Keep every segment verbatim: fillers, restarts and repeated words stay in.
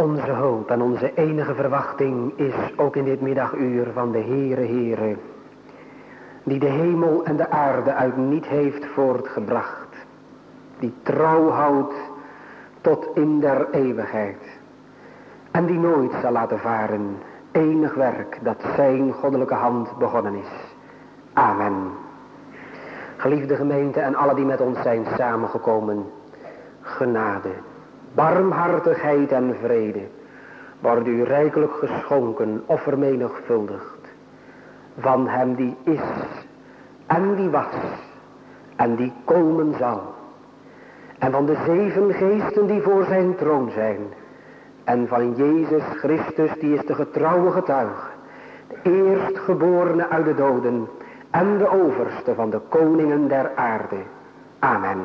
Onze hoop en onze enige verwachting is ook in dit middaguur van de Heere Heere, die de hemel en de aarde uit niet heeft voortgebracht, die trouw houdt tot in der eeuwigheid en die nooit zal laten varen enig werk dat zijn goddelijke hand begonnen is. Amen. Geliefde gemeente en alle die met ons zijn samengekomen, genade, barmhartigheid en vrede worden u rijkelijk geschonken of vermenigvuldigd van hem die is en die was en die komen zal, en van de zeven geesten die voor zijn troon zijn, en van Jezus Christus die is de getrouwe getuige, de eerstgeborene uit de doden en de overste van de koningen der aarde. Amen.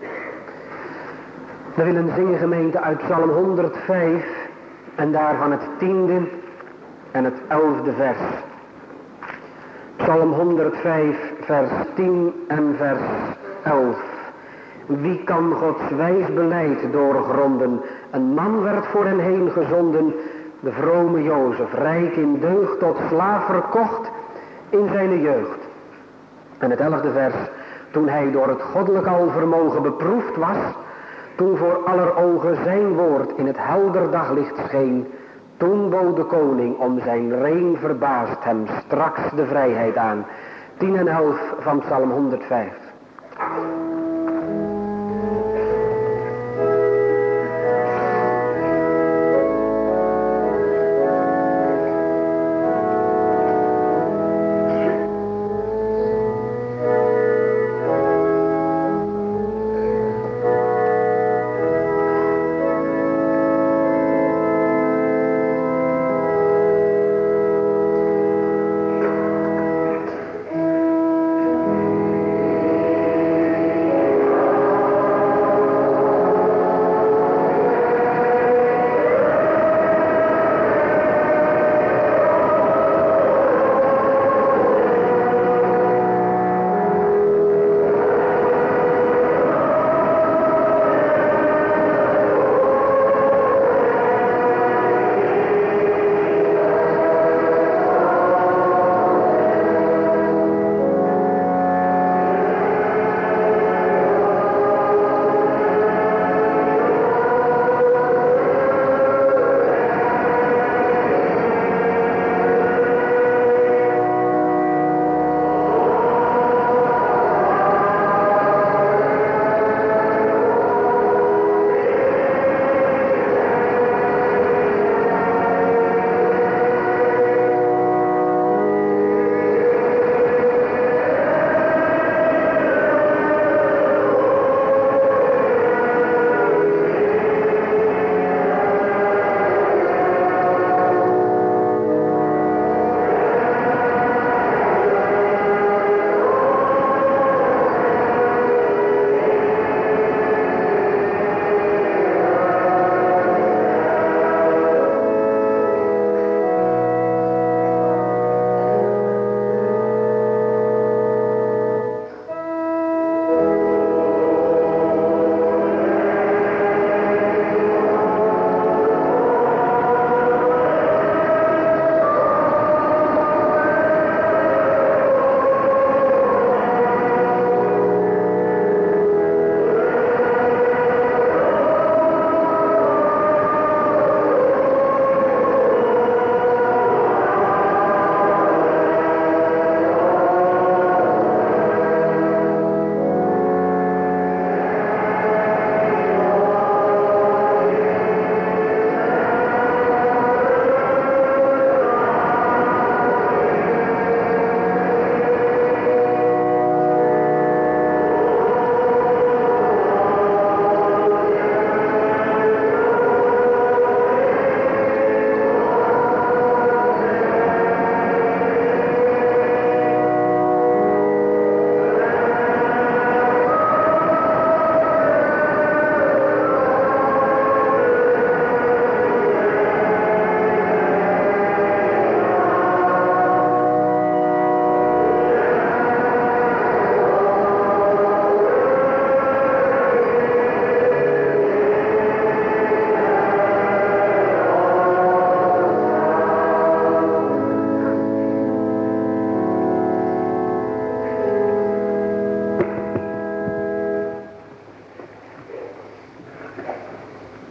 We willen zingen, gemeente, uit Psalm honderdvijf en daarvan het tiende en het elfde vers. Psalm honderdvijf vers tien en vers elf. Wie kan Gods wijs beleid doorgronden? Een man werd voor hen heen gezonden, de vrome Jozef, rijk in deugd, tot slaaf verkocht in zijn jeugd. En het elfde vers, toen hij door het goddelijk alvermogen beproefd was, toen voor aller ogen zijn woord in het helder daglicht scheen, toen bood de koning om zijn rein verbaasd hem straks de vrijheid aan. tien en elf van Psalm honderdvijf.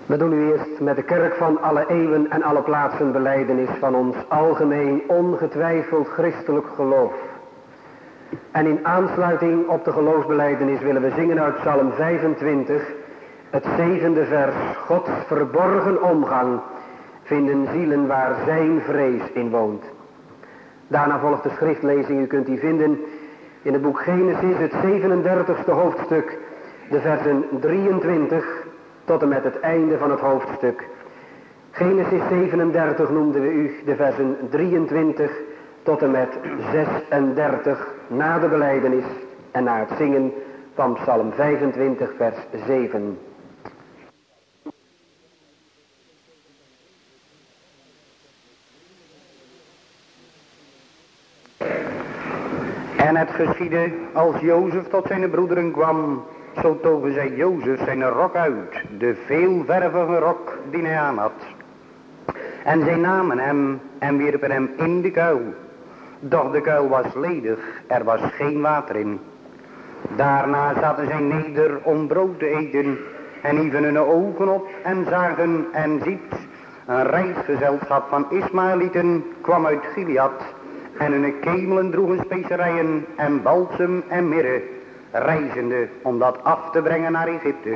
We doen nu eerst met de kerk van alle eeuwen en alle plaatsen belijdenis van ons algemeen ongetwijfeld christelijk geloof. En in aansluiting op de geloofsbelijdenis willen we zingen uit Psalm vijfentwintig, het zevende vers. Gods verborgen omgang vinden zielen waar zijn vrees in woont. Daarna volgt de schriftlezing, u kunt die vinden in het boek Genesis, het zevenendertigste hoofdstuk, de versen drieëntwintig tot en met het einde van het hoofdstuk. Genesis zevenendertig noemden we u de versen drieëntwintig tot en met zesendertig na de belijdenis en na het zingen van Psalm vijfentwintig vers zeven. En het geschiedde, als Jozef tot zijn broederen kwam, zo togen zij Jozef zijn rok uit, de veelvervige rok die hij aan had. En zij namen hem en wierpen hem in de kuil. Doch de kuil was ledig, er was geen water in. Daarna zaten zij neder om brood te eten en hieven hun ogen op en zagen en ziet, een reisgezelschap van Ismaëlieten kwam uit Gilead. En hun kemelen droegen specerijen en balsem en mirre, reizende om dat af te brengen naar Egypte.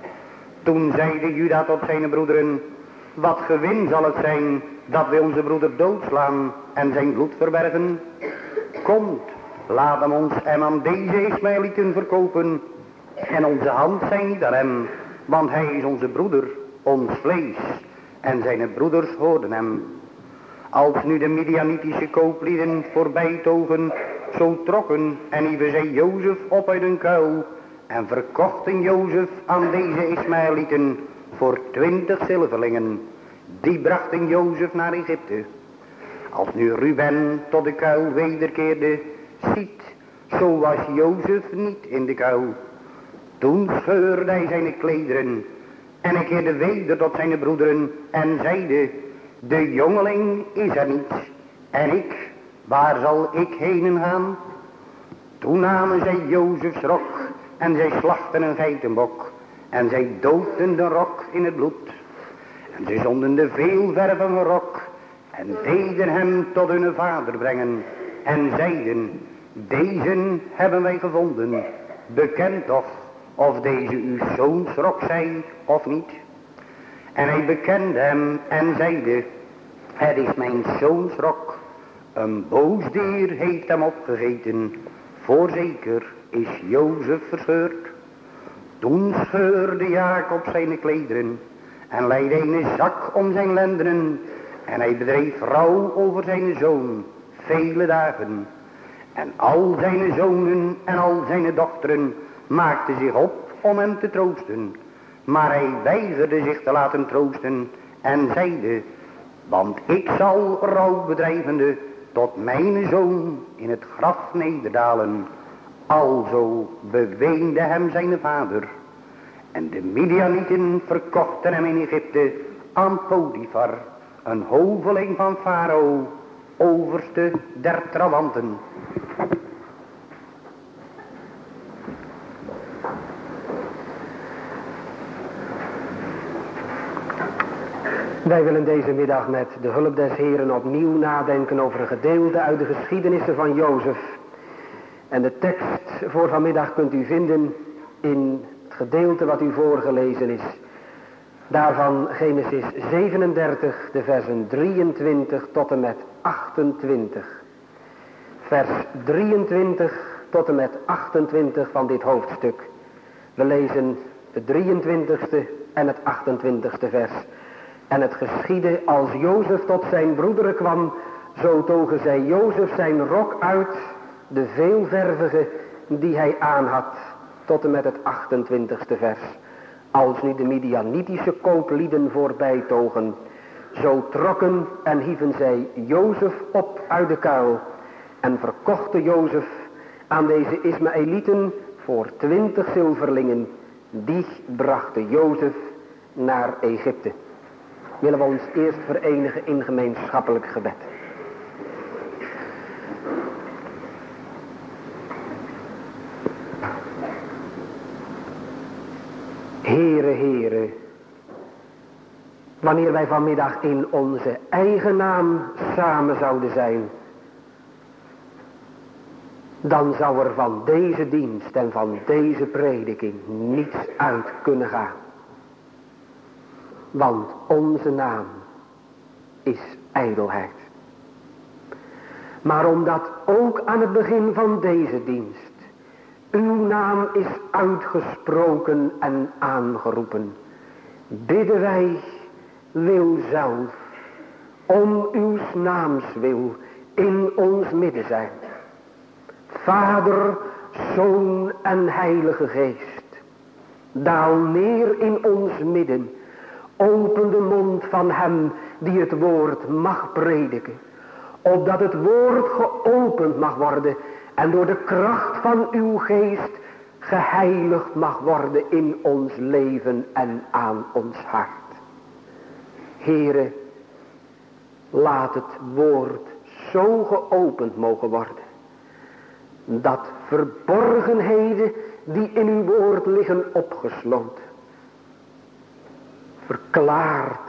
Toen zeide Juda tot zijn broederen, wat gewin zal het zijn dat wij onze broeder doodslaan en zijn bloed verbergen? Komt, laat hem ons hem aan deze Ismaëlieten verkopen en onze hand zijn niet aan hem, want hij is onze broeder, ons vlees. En zijn broeders hoorden hem. Als nu de Midianitische kooplieden voorbij togen, zo trokken en hieven zij Jozef op uit een kuil en verkochten Jozef aan deze Ismaëlieten voor twintig zilverlingen. Die brachten Jozef naar Egypte. Als nu Ruben tot de kuil wederkeerde, ziet, zo was Jozef niet in de kuil. Toen scheurde hij zijn klederen en hij keerde weder tot zijn broederen en zeide, de jongeling is er niet, en ik, waar zal ik heen gaan? Toen namen zij Jozefs rok, en zij slachten een geitenbok, en zij doopten de rok in het bloed. En zij zonden de veelvervige rok, en deden hem tot hun vader brengen, en zeiden, deze hebben wij gevonden, bekend toch, of deze uw zoons rok zij, of niet. En hij bekende hem en zeide, het is mijn zoons rok, een boos dier heeft hem opgegeten, voorzeker is Jozef verscheurd. Toen scheurde Jacob zijn klederen en leidde een zak om zijn lendenen en hij bedreef rouw over zijn zoon vele dagen. En al zijn zonen en al zijn dochteren maakten zich op om hem te troosten. Maar hij weigerde zich te laten troosten en zeide, want ik zal rouw bedrijvende tot mijn zoon in het graf nederdalen. Alzo beweende hem zijn vader. En de Midianieten verkochten hem in Egypte aan Potifar, een hoveling van Farao, overste der trawanten. Wij willen deze middag met de hulp des Heren opnieuw nadenken over een gedeelte uit de geschiedenissen van Jozef. En de tekst voor vanmiddag kunt u vinden in het gedeelte wat u voorgelezen is. Daarvan Genesis zevenendertig, de versen drieëntwintig tot en met achtentwintig. Vers drieëntwintig tot en met achtentwintig van dit hoofdstuk. We lezen het drieëntwintigste en het achtentwintigste vers. En het geschiedde als Jozef tot zijn broederen kwam, zo togen zij Jozef zijn rok uit, de veelvervige die hij aan had, tot en met het achtentwintigste vers. Als nu de Midianitische kooplieden voorbij togen, zo trokken en hieven zij Jozef op uit de kuil en verkochten Jozef aan deze Ismaëlieten voor twintig zilverlingen. Die brachten Jozef naar Egypte. Willen we ons eerst verenigen in gemeenschappelijk gebed. Heere, Heere, wanneer wij vanmiddag in onze eigen naam samen zouden zijn, dan zou er van deze dienst en van deze prediking niets uit kunnen gaan. Want onze naam is ijdelheid. Maar omdat ook aan het begin van deze dienst uw naam is uitgesproken en aangeroepen, bidden wij, wil zelf om uw naams wil in ons midden zijn. Vader, Zoon en Heilige Geest, daal neer in ons midden. Open de mond van hem die het woord mag prediken. Opdat het woord geopend mag worden en door de kracht van uw geest geheiligd mag worden in ons leven en aan ons hart. Heere, laat het woord zo geopend mogen worden, dat verborgenheden die in uw woord liggen opgesloten, verklaard,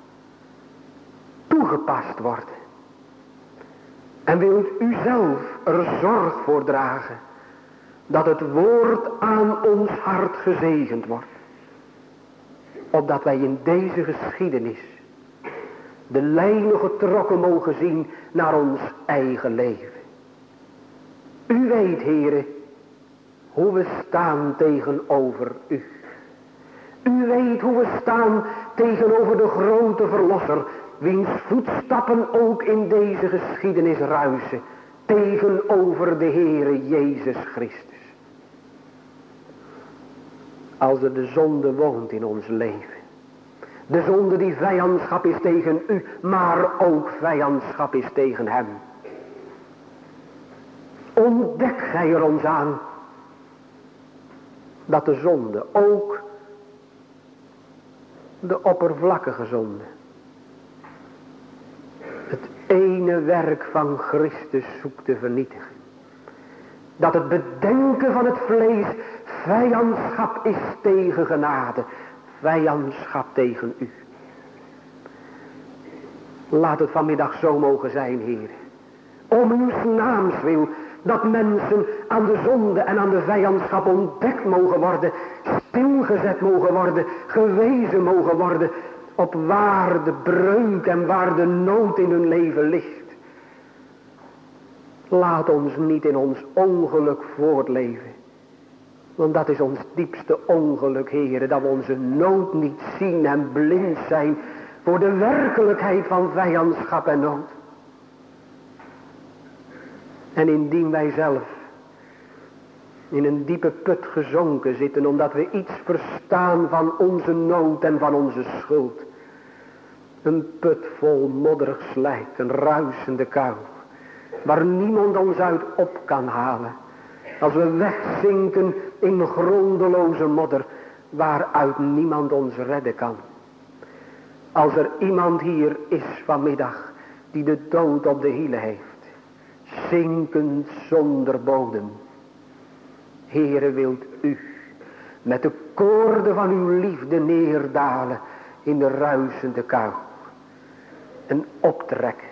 toegepast worden. En wilt u zelf er zorg voor dragen, dat het woord aan ons hart gezegend wordt. Opdat wij in deze geschiedenis de lijnen getrokken mogen zien naar ons eigen leven. U weet, Heere, hoe we staan tegenover u. U weet hoe we staan tegenover de grote verlosser, wiens voetstappen ook in deze geschiedenis ruisen, tegenover de Heere Jezus Christus. Als er de zonde woont in ons leven, de zonde die vijandschap is tegen u, maar ook vijandschap is tegen hem. Ontdek gij er ons aan dat de zonde, ook de oppervlakkige zonde, het ene werk van Christus zoekt te vernietigen. Dat het bedenken van het vlees vijandschap is tegen genade, vijandschap tegen u. Laat het vanmiddag zo mogen zijn, Heer, om uw naams wil, dat mensen aan de zonde en aan de vijandschap ontdekt mogen worden, stilgezet mogen worden, gewezen mogen worden op waar de breuk en waar de nood in hun leven ligt. Laat ons niet in ons ongeluk voortleven, want dat is ons diepste ongeluk, Heere, dat we onze nood niet zien en blind zijn voor de werkelijkheid van vijandschap en nood. En indien wij zelf in een diepe put gezonken zitten, omdat we iets verstaan van onze nood en van onze schuld. Een put vol modderig slijk, een ruisende kou, waar niemand ons uit op kan halen. Als we wegzinken in grondeloze modder, waaruit niemand ons redden kan. Als er iemand hier is vanmiddag die de dood op de hielen heeft, zinkend zonder bodem. Heere, wilt u met de koorden van uw liefde neerdalen in de ruisende kou en optrekken.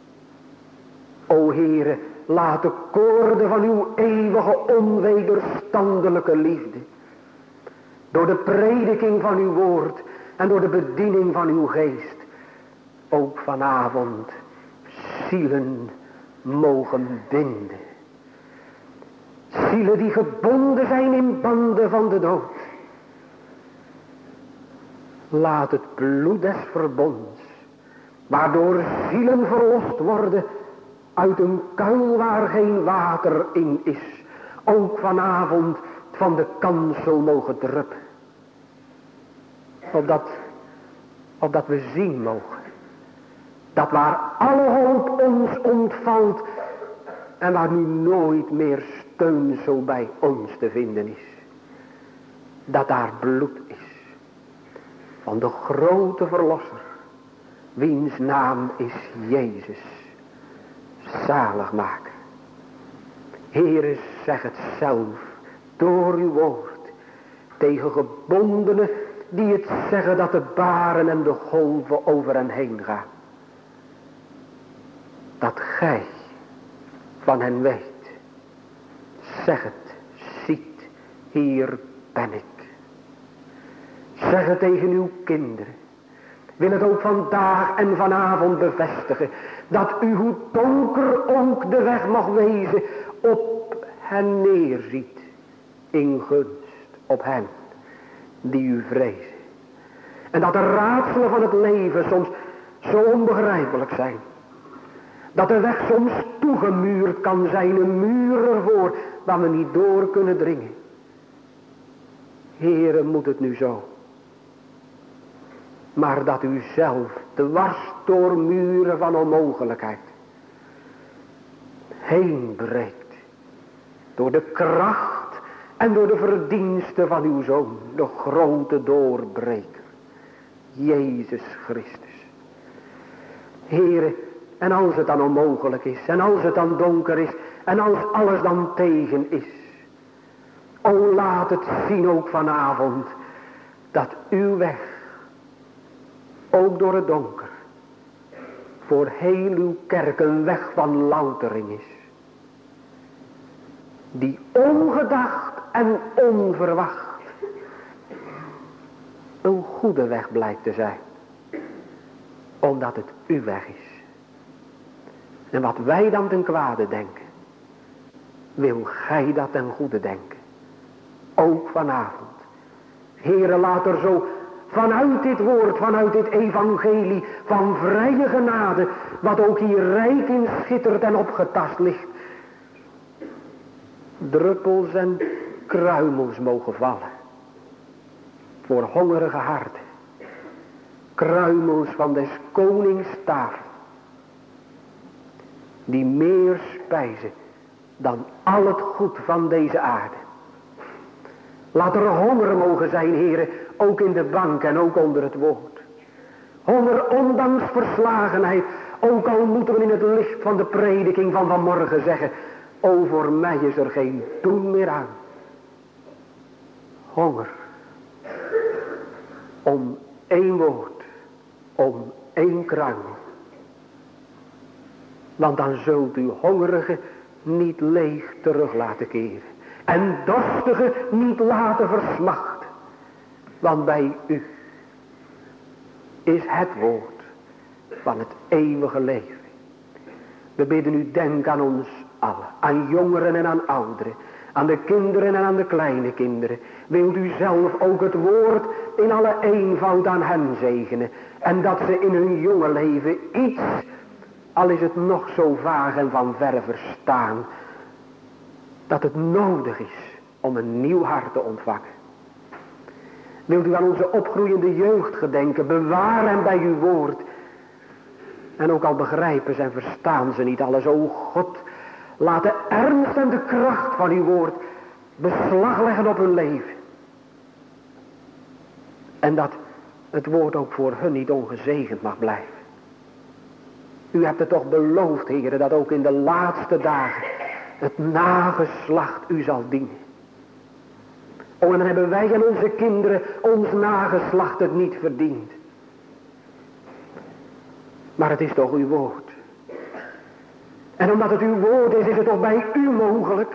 O Heere, laat de koorden van uw eeuwige onwederstandelijke liefde door de prediking van uw woord en door de bediening van uw geest ook vanavond zielen mogen binden. Zielen die gebonden zijn in banden van de dood. Laat het bloed des verbonds, waardoor zielen verlost worden uit een kuil waar geen water in is, ook vanavond van de kansel mogen druppen. Opdat, opdat we zien mogen, dat waar alle hoop ons ontvalt en waar nu nooit meer steun zo bij ons te vinden is, dat daar bloed is van de grote verlosser, wiens naam is Jezus, zaligmaker. Heere, zeg het zelf door uw woord tegen gebondenen die het zeggen dat de baren en de golven over hen heen gaan. Dat gij van hen weet. Zeg het, ziet, hier ben ik. Zeg het tegen uw kinderen. Wil het ook vandaag en vanavond bevestigen. Dat u hoe donker ook de weg mag wezen. Op hen neerziet. In gunst op hen die u vrezen. En dat de raadselen van het leven soms zo onbegrijpelijk zijn. Dat de weg soms toegemuurd kan zijn. Een muur ervoor waar we niet door kunnen dringen. Heere, moet het nu zo. Maar dat u zelf dwars door muren van onmogelijkheid heen breekt. Door de kracht en door de verdiensten van uw Zoon. De grote doorbreker. Jezus Christus. Heere, en als het dan onmogelijk is. En als het dan donker is. En als alles dan tegen is. O, laat het zien ook vanavond. Dat uw weg. Ook door het donker. Voor heel uw kerk een weg van loutering is. Die ongedacht en onverwacht. Een goede weg blijkt te zijn. Omdat het uw weg is. En wat wij dan ten kwade denken. Wil gij dat ten goede denken. Ook vanavond. Heere, laat er zo vanuit dit woord, vanuit dit evangelie van vrije genade, wat ook hier rijk in schittert en opgetast ligt, druppels en kruimels mogen vallen. Voor hongerige harten. Kruimels van des konings tafel. Die meer spijzen dan al het goed van deze aarde. Laat er honger mogen zijn, heren, ook in de bank en ook onder het woord. Honger ondanks verslagenheid, ook al moeten we in het licht van de prediking van vanmorgen zeggen, o, voor mij is er geen doen meer aan. Honger. Om één woord, om één kruimel. Want dan zult u hongerige niet leeg terug laten keren. En dorstige niet laten versmachten. Want bij u is het woord van het eeuwige leven. We bidden u, denk aan ons allen. Aan jongeren en aan ouderen. Aan de kinderen en aan de kleine kinderen. Wilt u zelf ook het woord in alle eenvoud aan hen zegenen. En dat ze in hun jonge leven iets, al is het nog zo vaag en van verre verstaan, dat het nodig is om een nieuw hart te ontvangen. Wilt u aan onze opgroeiende jeugd gedenken, bewaar hem bij uw woord. En ook al begrijpen ze en verstaan ze niet alles, o God, laat de ernst en de kracht van uw woord beslag leggen op hun leven. En dat het woord ook voor hun niet ongezegend mag blijven. U hebt het toch beloofd, heren, dat ook in de laatste dagen het nageslacht u zal dienen. O, en dan hebben wij en onze kinderen ons nageslacht het niet verdiend. Maar het is toch uw woord. En omdat het uw woord is, is het toch bij u mogelijk.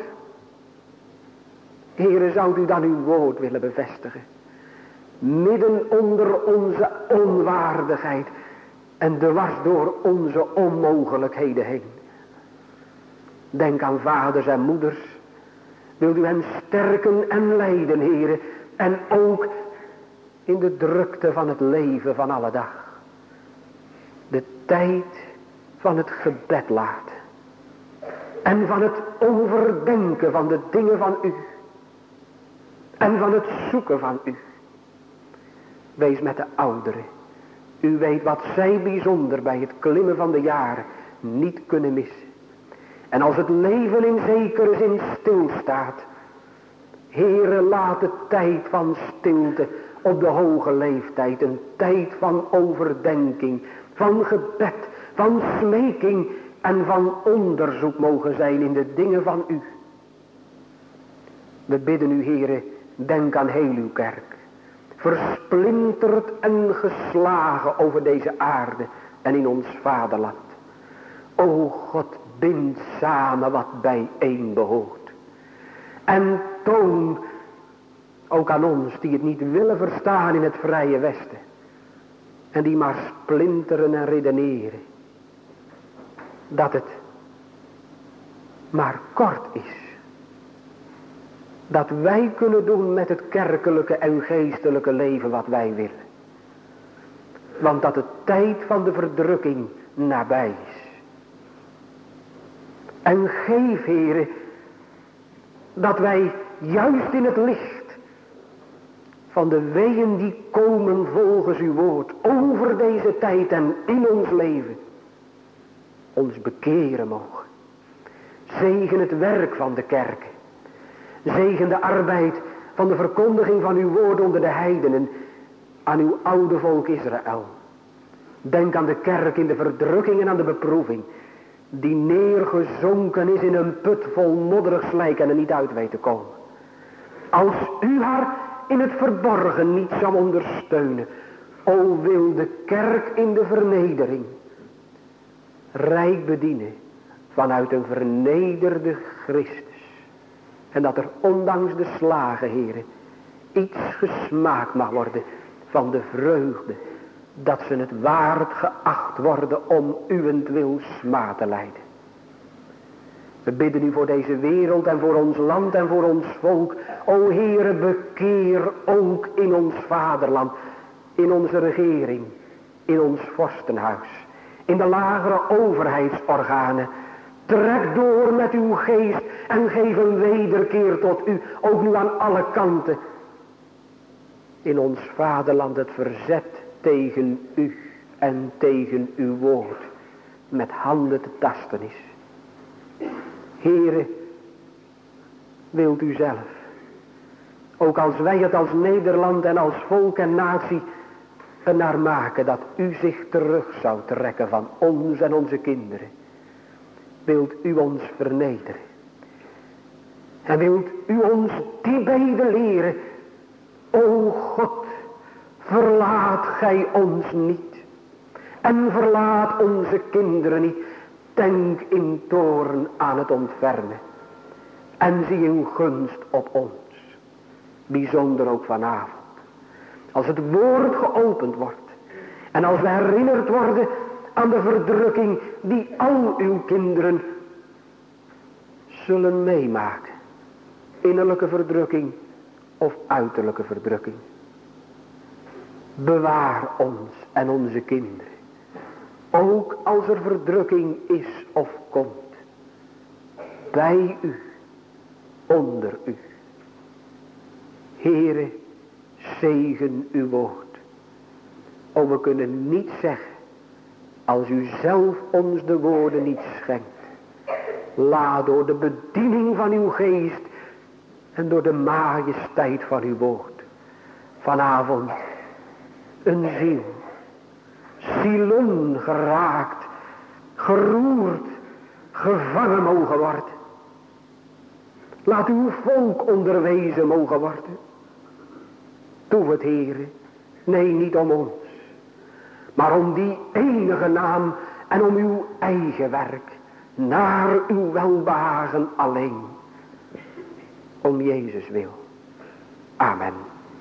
Heere, zou u dan uw woord willen bevestigen. Midden onder onze onwaardigheid. En dwars door onze onmogelijkheden heen. Denk aan vaders en moeders. Wilt u hen sterken en leiden, Heere. En ook in de drukte van het leven van alle dag. De tijd van het gebed laten. En van het overdenken van de dingen van u. En van het zoeken van u. Wees met de ouderen. U weet wat zij bijzonder bij het klimmen van de jaren niet kunnen missen. En als het leven in zekere zin stilstaat. Heere, laat de tijd van stilte op de hoge leeftijd. Een tijd van overdenking. Van gebed. Van smeking. En van onderzoek mogen zijn in de dingen van u. We bidden u, Heere, denk aan heel uw kerk. versplinterd en geslagen over deze aarde en in ons vaderland. O God, bind samen wat bijeen behoort. En toon ook aan ons die het niet willen verstaan in het vrije Westen. En die maar splinteren en redeneren. Dat het maar kort is. Dat wij kunnen doen met het kerkelijke en geestelijke leven wat wij willen. Want dat de tijd van de verdrukking nabij is. En geef, Heere, dat wij juist in het licht van de weeën die komen volgens uw woord over deze tijd en in ons leven ons bekeren mogen. Zegen het werk van de kerk. Zegen de arbeid van de verkondiging van uw woord onder de heidenen aan uw oude volk Israël. Denk aan de kerk in de verdrukking en aan de beproeving, die neergezonken is in een put vol modderig slijk en er niet uit weet te komen. Als u haar in het verborgen niet zou ondersteunen, o wil de kerk in de vernedering rijk bedienen vanuit een vernederde Christus. En dat er ondanks de slagen, Heere, iets gesmaakt mag worden van de vreugde, dat ze het waard geacht worden om uwentwil smaad te lijden. We bidden u voor deze wereld en voor ons land en voor ons volk. O Heere, bekeer ook in ons vaderland, in onze regering, in ons vorstenhuis, in de lagere overheidsorganen. Trek door met uw geest en geef een wederkeer tot u, ook nu aan alle kanten. In ons vaderland het verzet tegen u en tegen uw woord met handen te tasten is. Heere, wilt u zelf, ook als wij het als Nederland en als volk en natie ernaar maken dat u zich terug zou trekken van ons en onze kinderen. Wilt u ons vernederen. En wilt u ons die bede leren. O God, verlaat gij ons niet. En verlaat onze kinderen niet. Denk in toorn aan het ontfermen. En zie uw gunst op ons. Bijzonder ook vanavond. Als het woord geopend wordt. En als we herinnerd worden aan de verdrukking die al uw kinderen zullen meemaken. Innerlijke verdrukking of uiterlijke verdrukking. Bewaar ons en onze kinderen. Ook als er verdrukking is of komt. Bij u. Onder u. Heere, zegen uw woord. O, we kunnen niet zeggen, als u zelf ons de woorden niet schenkt. Laat door de bediening van uw geest en door de majesteit van uw woord vanavond een ziel, zielen geraakt, geroerd, gevangen mogen worden. Laat uw volk onderwezen mogen worden. Doe het, Heere. Nee, niet om ons, maar om die enige naam en om uw eigen werk, naar uw welbehagen alleen. Om Jezus wil. Amen.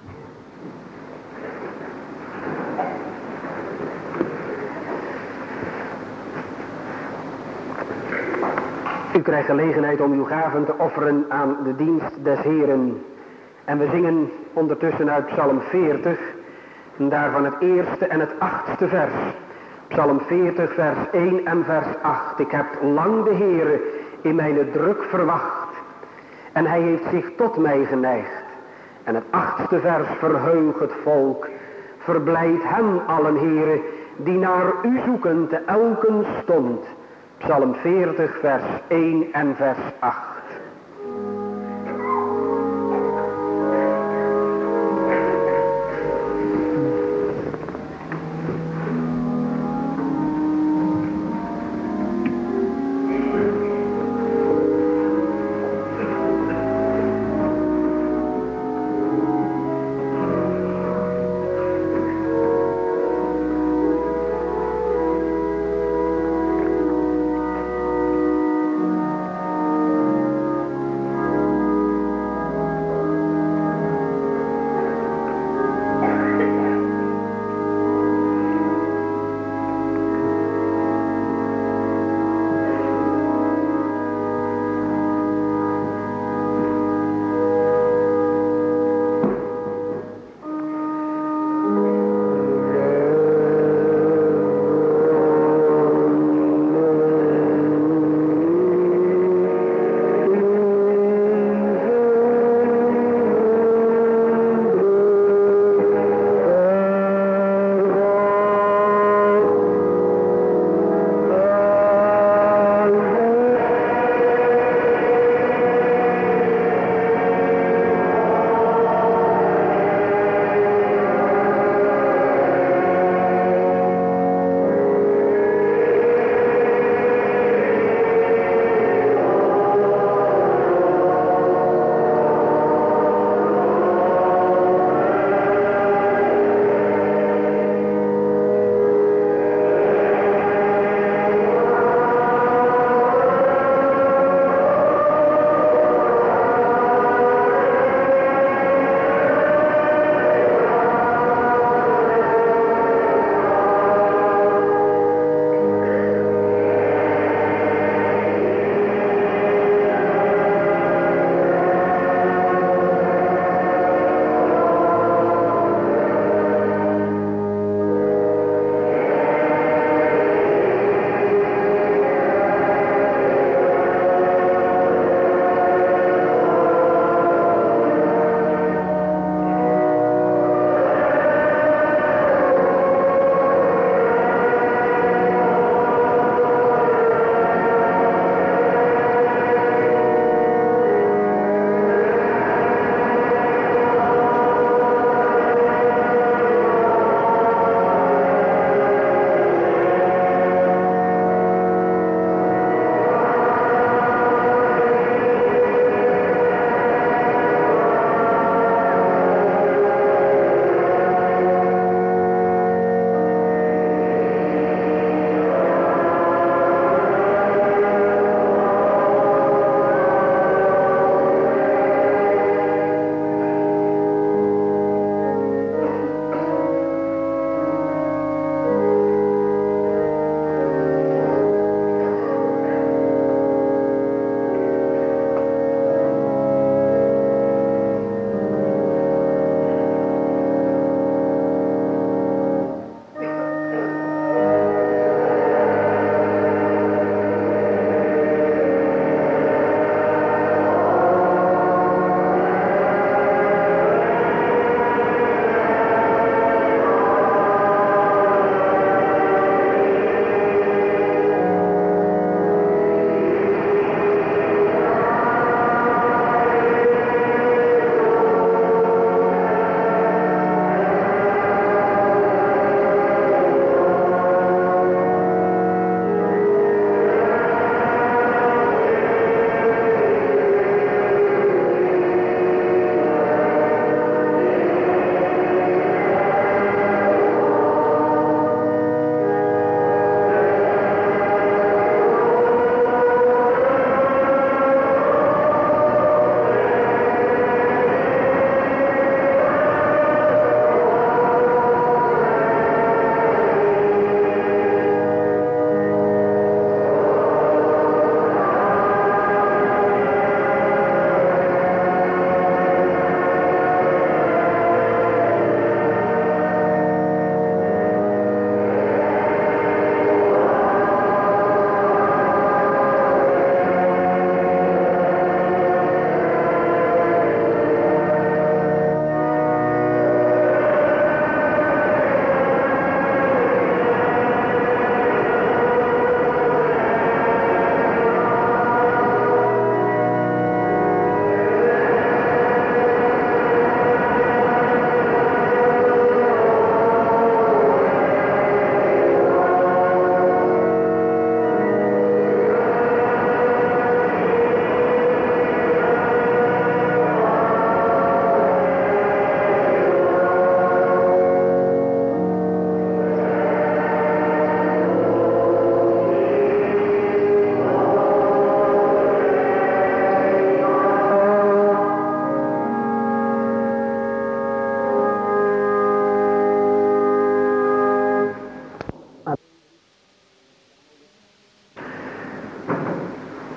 U krijgt gelegenheid om uw gaven te offeren aan de dienst des Heren. En we zingen ondertussen uit Psalm veertig, en daarvan het eerste en het achtste vers. Psalm veertig vers één en vers acht. Ik heb lang de Heere in mijn druk verwacht. En hij heeft zich tot mij geneigd. En het achtste vers, verheug het volk. Verblijd hem allen, Heere, die naar u zoeken te elken stond. Psalm veertig vers één en vers acht.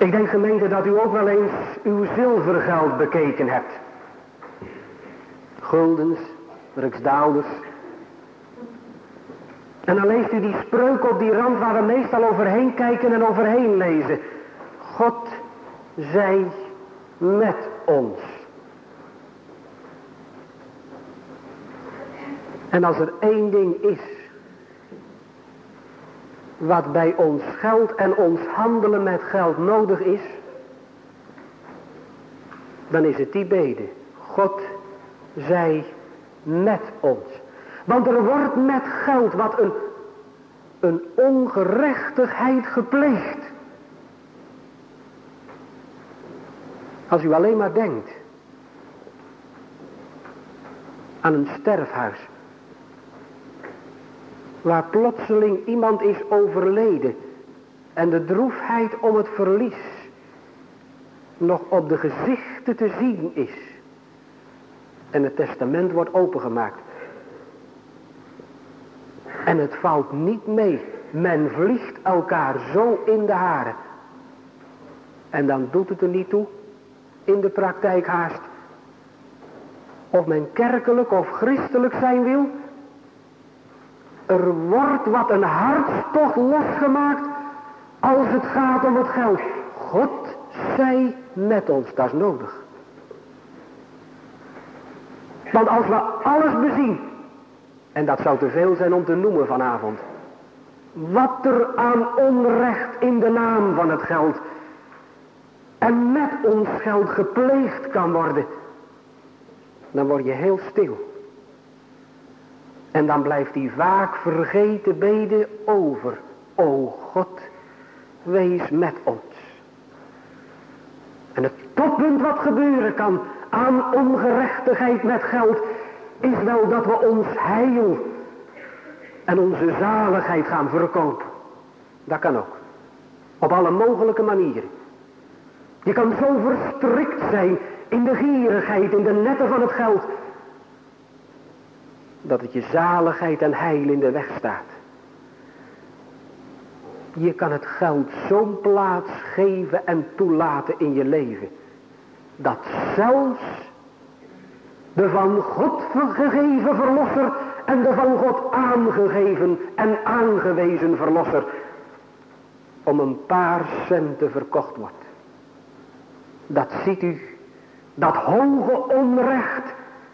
Ik denk, gemeente, dat u ook wel eens uw zilvergeld bekeken hebt. Guldens, riksdaalders. En dan leest u die spreuk op die rand waar we meestal overheen kijken en overheen lezen. God zij met ons. En als er één ding is wat bij ons geld en ons handelen met geld nodig is, dan is het die bede. God zij met ons. Want er wordt met geld wat een, een ongerechtigheid gepleegd. Als u alleen maar denkt aan een sterfhuis, waar plotseling iemand is overleden en de droefheid om het verlies nog op de gezichten te zien is en het testament wordt opengemaakt en het valt niet mee, men vliegt elkaar zo in de haren en dan doet het er niet toe in de praktijk haast of men kerkelijk of christelijk zijn wil. Er wordt wat een hartstocht losgemaakt als het gaat om het geld. God zij met ons, dat is nodig. Want als we alles bezien, en dat zou te veel zijn om te noemen vanavond, wat er aan onrecht in de naam van het geld en met ons geld gepleegd kan worden, dan word je heel stil. En dan blijft die vaak vergeten bede over. O God, wees met ons. En het toppunt wat gebeuren kan aan ongerechtigheid met geld, is wel dat we ons heil en onze zaligheid gaan verkopen. Dat kan ook. Op alle mogelijke manieren. Je kan zo verstrikt zijn in de gierigheid, in de netten van het geld, dat het je zaligheid en heil in de weg staat. Je kan het geld zo'n plaats geven en toelaten in je leven, dat zelfs de van God gegeven verlosser en de van God aangegeven en aangewezen verlosser om een paar centen verkocht wordt. Dat ziet u, dat hoge onrecht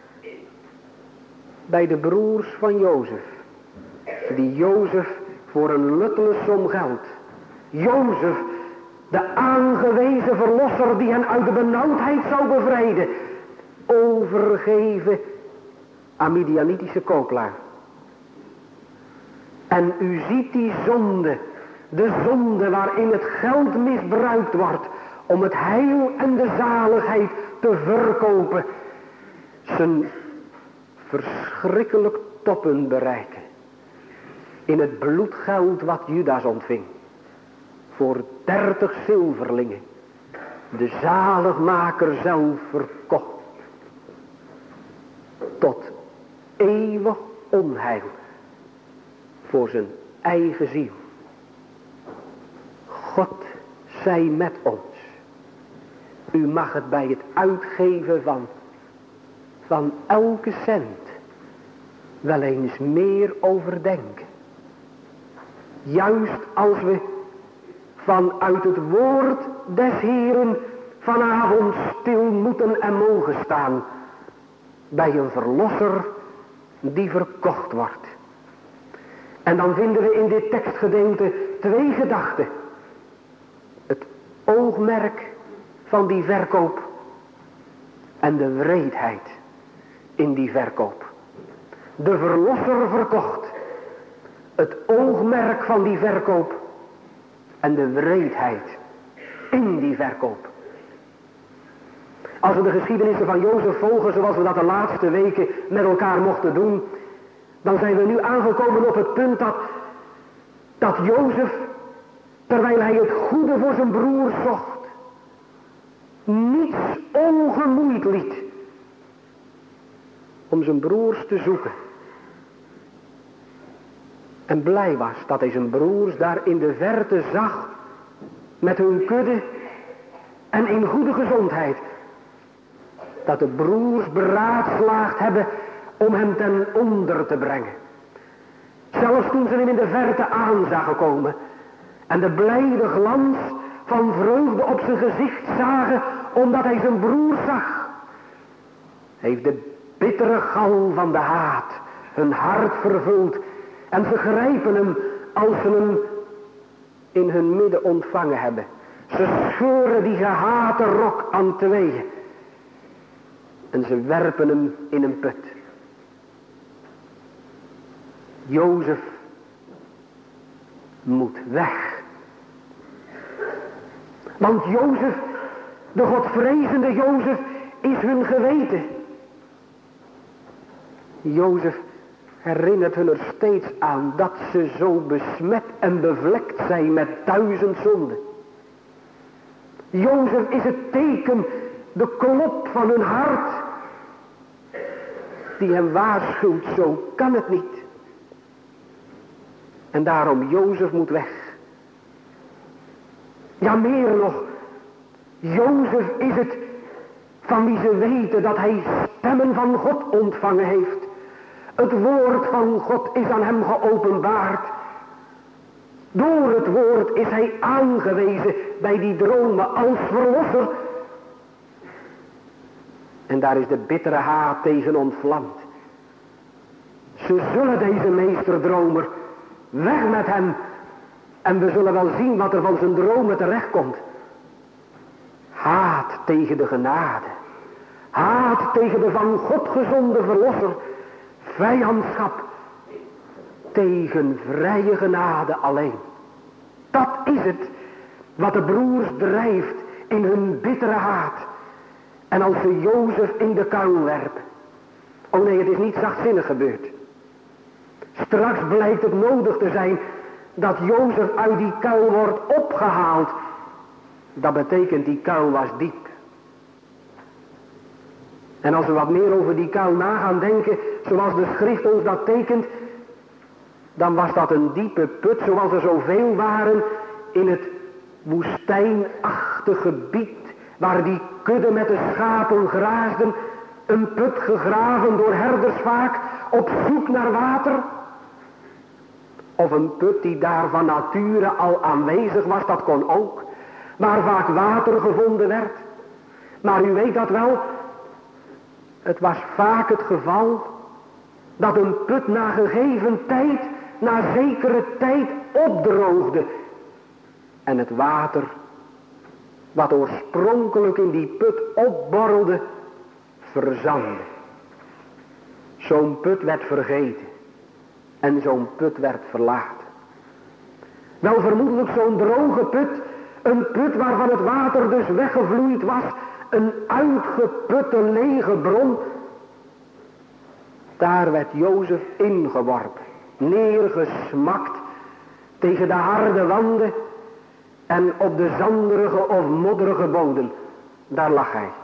bij de broers van Jozef, die Jozef voor een luttele som geld, Jozef, de aangewezen verlosser die hen uit de benauwdheid zou bevrijden, overgeven aan Midianitische kooplui. En u ziet die zonde, de zonde waarin het geld misbruikt wordt om het heil en de zaligheid te verkopen, zijn verschrikkelijk toppen bereiken. In het bloedgeld wat Judas ontving. Voor dertig zilverlingen. De zaligmaker zelf verkocht. Tot eeuwig onheil. Voor zijn eigen ziel. God zij met ons. U mag het bij het uitgeven van, van elke cent wel eens meer overdenken. Juist als we vanuit het woord des Heeren vanavond stil moeten en mogen staan bij een verlosser die verkocht wordt. En dan vinden we in dit tekstgedeelte twee gedachten. Het oogmerk van die verkoop en de wreedheid in die verkoop. De verlosser verkocht. Het oogmerk van die verkoop en de wreedheid in die verkoop. Als we de geschiedenissen van Jozef volgen zoals we dat de laatste weken met elkaar mochten doen, dan zijn we nu aangekomen op het punt dat, dat Jozef, terwijl hij het goede voor zijn broer zocht, niets ongemoeid liet om zijn broers te zoeken. En blij was dat hij zijn broers daar in de verte zag met hun kudde en in goede gezondheid, dat de broers beraadslaagd hebben om hem ten onder te brengen. Zelfs toen ze hem in de verte aan zagen komen en de blijde glans van vreugde op zijn gezicht zagen, omdat hij zijn broer zag, heeft de bittere gal van de haat hun hart vervuld en ze grijpen hem als ze hem in hun midden ontvangen hebben. Ze scheuren die gehate rok aan tweeën en ze werpen hem in een put. Jozef moet weg. Want Jozef, de godvrezende Jozef, is hun geweten. Jozef herinnert hun er steeds aan dat ze zo besmet en bevlekt zijn met duizend zonden. Jozef is het teken, de klop van hun hart, die hem waarschuwt, zo kan het niet. En daarom, Jozef moet weg. Ja, meer nog, Jozef is het van wie ze weten dat hij stemmen van God ontvangen heeft. Het woord van God is aan hem geopenbaard. Door het woord is hij aangewezen bij die dromen als verlosser. En daar is de bittere haat tegen ontvlamd. Ze zullen deze meesterdromer, weg met hem. En we zullen wel zien wat er van zijn dromen terechtkomt. Haat tegen de genade. Haat tegen de van God gezonde verlosser. Vijandschap tegen vrije genade alleen. Dat is het wat de broers drijft in hun bittere haat. En als ze Jozef in de kuil werpen. Oh nee, het is niet zachtzinnig gebeurd. Straks blijkt het nodig te zijn dat Jozef uit die kuil wordt opgehaald. Dat betekent die kuil was diep. En als we wat meer over die kuil na gaan denken, zoals de schrift ons dat tekent, dan was dat een diepe put, zoals er zoveel waren in het woestijnachtig gebied, waar die kudde met de schapen graasden, een put gegraven door herders vaak, op zoek naar water. Of een put die daar van nature al aanwezig was, dat kon ook, waar vaak water gevonden werd. Maar u weet dat wel, het was vaak het geval dat een put na gegeven tijd, na zekere tijd opdroogde. En het water, wat oorspronkelijk in die put opborrelde, verzandde. Zo'n put werd vergeten. En zo'n put werd verlaten. Wel vermoedelijk zo'n droge put, een put waarvan het water dus weggevloeid was, een uitgeputte lege bron. Daar werd Jozef ingeworpen, neergesmakt tegen de harde wanden en op de zanderige of modderige bodem. Daar lag hij.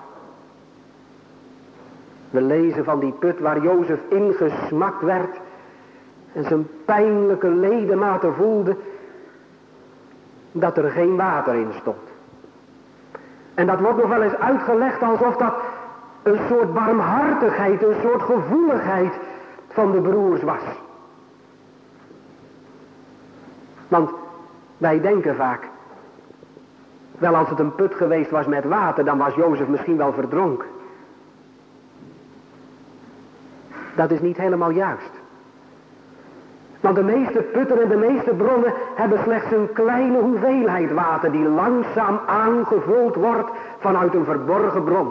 We lezen van die put waar Jozef ingesmakt werd en zijn pijnlijke ledematen voelde dat er geen water in stond. En dat wordt nog wel eens uitgelegd alsof dat een soort barmhartigheid, een soort gevoeligheid van de broers was. Want wij denken vaak, wel als het een put geweest was met water, dan was Jozef misschien wel verdronken. Dat is niet helemaal juist. Want de meeste putten en de meeste bronnen hebben slechts een kleine hoeveelheid water die langzaam aangevuld wordt vanuit een verborgen bron.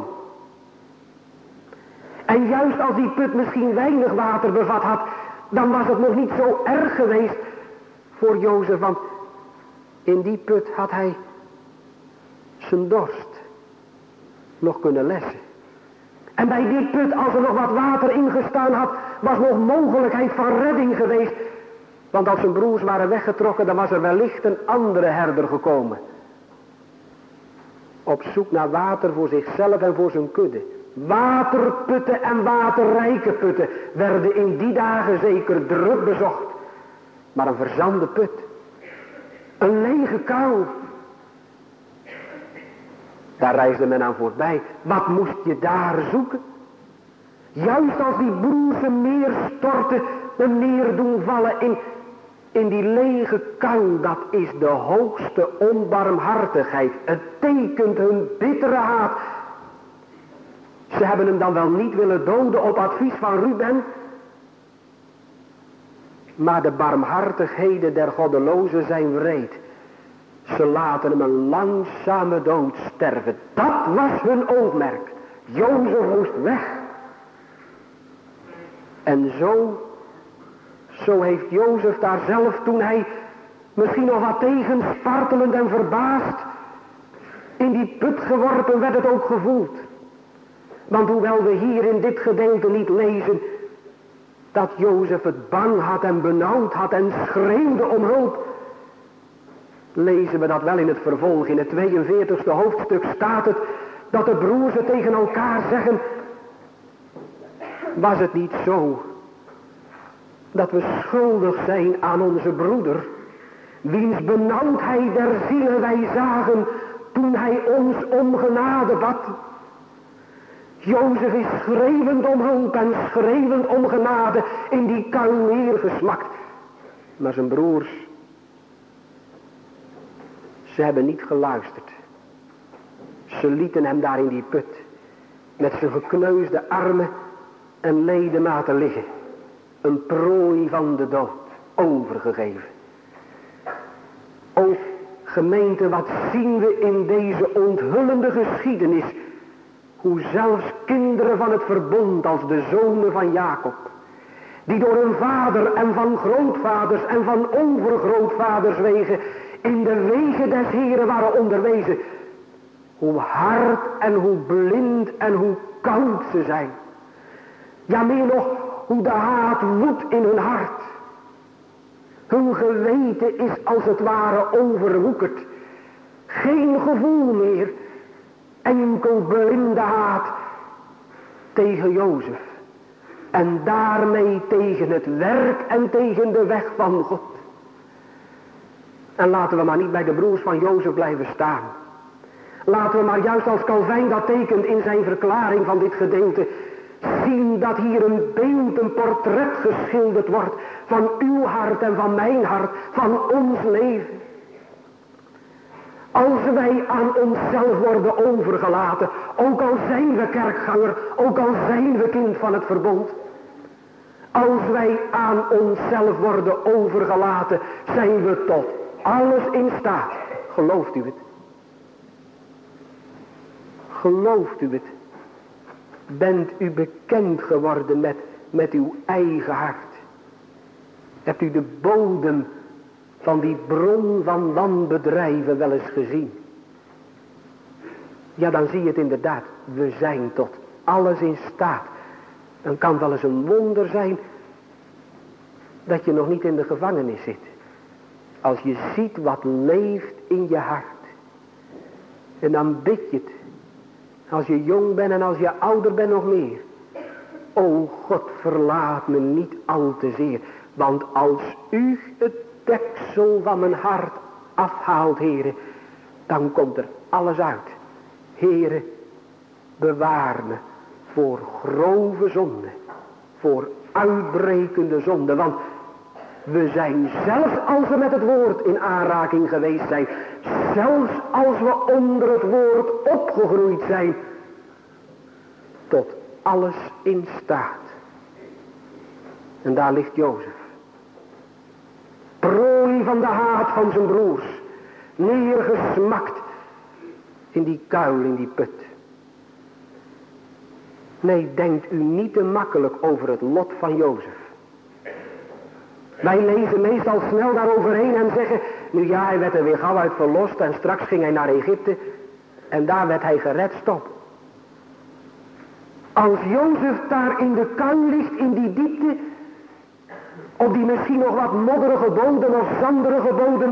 En juist als die put misschien weinig water bevat had, dan was het nog niet zo erg geweest voor Jozef, want in die put had hij zijn dorst nog kunnen lessen. En bij die put, als er nog wat water ingestaan had, was nog mogelijkheid van redding geweest. Want als zijn broers waren weggetrokken, dan was er wellicht een andere herder gekomen. Op zoek naar water voor zichzelf en voor zijn kudde. Waterputten en waterrijke putten werden in die dagen zeker druk bezocht. Maar een verzande put. Een lege kuil. Daar reisde men aan voorbij. Wat moest je daar zoeken? Juist als die broers hem neerstorten, hem neer doen vallen in, in die lege kuil, dat is de hoogste onbarmhartigheid. Het tekent hun bittere haat. Ze hebben hem dan wel niet willen doden op advies van Ruben. Maar de barmhartigheden der goddelozen zijn wreed. Ze laten hem een langzame dood sterven. Dat was hun oogmerk. Jozef moest weg. En zo, zo heeft Jozef daar zelf, toen hij misschien nog wat tegenspartelend en verbaasd in die put geworpen werd, het ook gevoeld. Want hoewel we hier in dit gedeelte niet lezen dat Jozef het bang had en benauwd had en schreeuwde om hulp, lezen we dat wel in het vervolg. In het tweeënveertigste hoofdstuk staat het dat de broers het tegen elkaar zeggen: was het niet zo dat we schuldig zijn aan onze broeder, wiens benauwdheid der zielen wij zagen toen hij ons om genade bad? Jozef is schreeuwend om hulp en schreeuwend om genade in die kuil neergesmakt. Maar zijn broers, ze hebben niet geluisterd. Ze lieten hem daar in die put met zijn gekneusde armen en ledematen liggen. Een prooi van de dood, overgegeven. O gemeente, wat zien we in deze onthullende geschiedenis. Hoe zelfs kinderen van het verbond als de zonen van Jacob, die door hun vader en van grootvaders en van overgrootvaders wegen in de wegen des Heren waren onderwezen. Hoe hard en hoe blind en hoe koud ze zijn. Ja, meer nog, hoe de haat woedt in hun hart. Hun geweten is als het ware overwoekerd. Geen gevoel meer. Enkel blinde haat tegen Jozef. En daarmee tegen het werk en tegen de weg van God. En laten we maar niet bij de broers van Jozef blijven staan. Laten we maar juist als Calvijn dat tekent in zijn verklaring van dit gedeelte, zien dat hier een beeld, een portret geschilderd wordt van uw hart en van mijn hart, van ons leven. Als wij aan onszelf worden overgelaten, ook al zijn we kerkganger, ook al zijn we kind van het verbond. Als wij aan onszelf worden overgelaten, zijn we tot alles in staat. Gelooft u het? Gelooft u het? Bent u bekend geworden met, met uw eigen hart? Hebt u de bodem van die bron van landbedrijven wel eens gezien? Ja, dan zie je het inderdaad. We zijn tot alles in staat. Dan kan wel eens een wonder zijn dat je nog niet in de gevangenis zit. Als je ziet wat leeft in je hart. En dan bid je het. Als je jong bent en als je ouder bent nog meer. O God, verlaat me niet al te zeer. Want als u het deksel van mijn hart afhaalt, Heere, dan komt er alles uit. Heere, bewaar me voor grove zonde. Voor uitbrekende zonde. Want we zijn, zelfs als we met het woord in aanraking geweest zijn, zelfs als we onder het woord opgegroeid zijn, tot alles in staat. En daar ligt Jozef. Prooi van de haat van zijn broers. Neergesmakt in die kuil, in die put. Nee, denkt u niet te makkelijk over het lot van Jozef. Wij lezen meestal snel daaroverheen en zeggen, nu ja, hij werd er weer gauw uit verlost en straks ging hij naar Egypte en daar werd hij gered, stop. Als Jozef daar in de kuil ligt, in die diepte, op die misschien nog wat modderige bodem of zanderige bodem,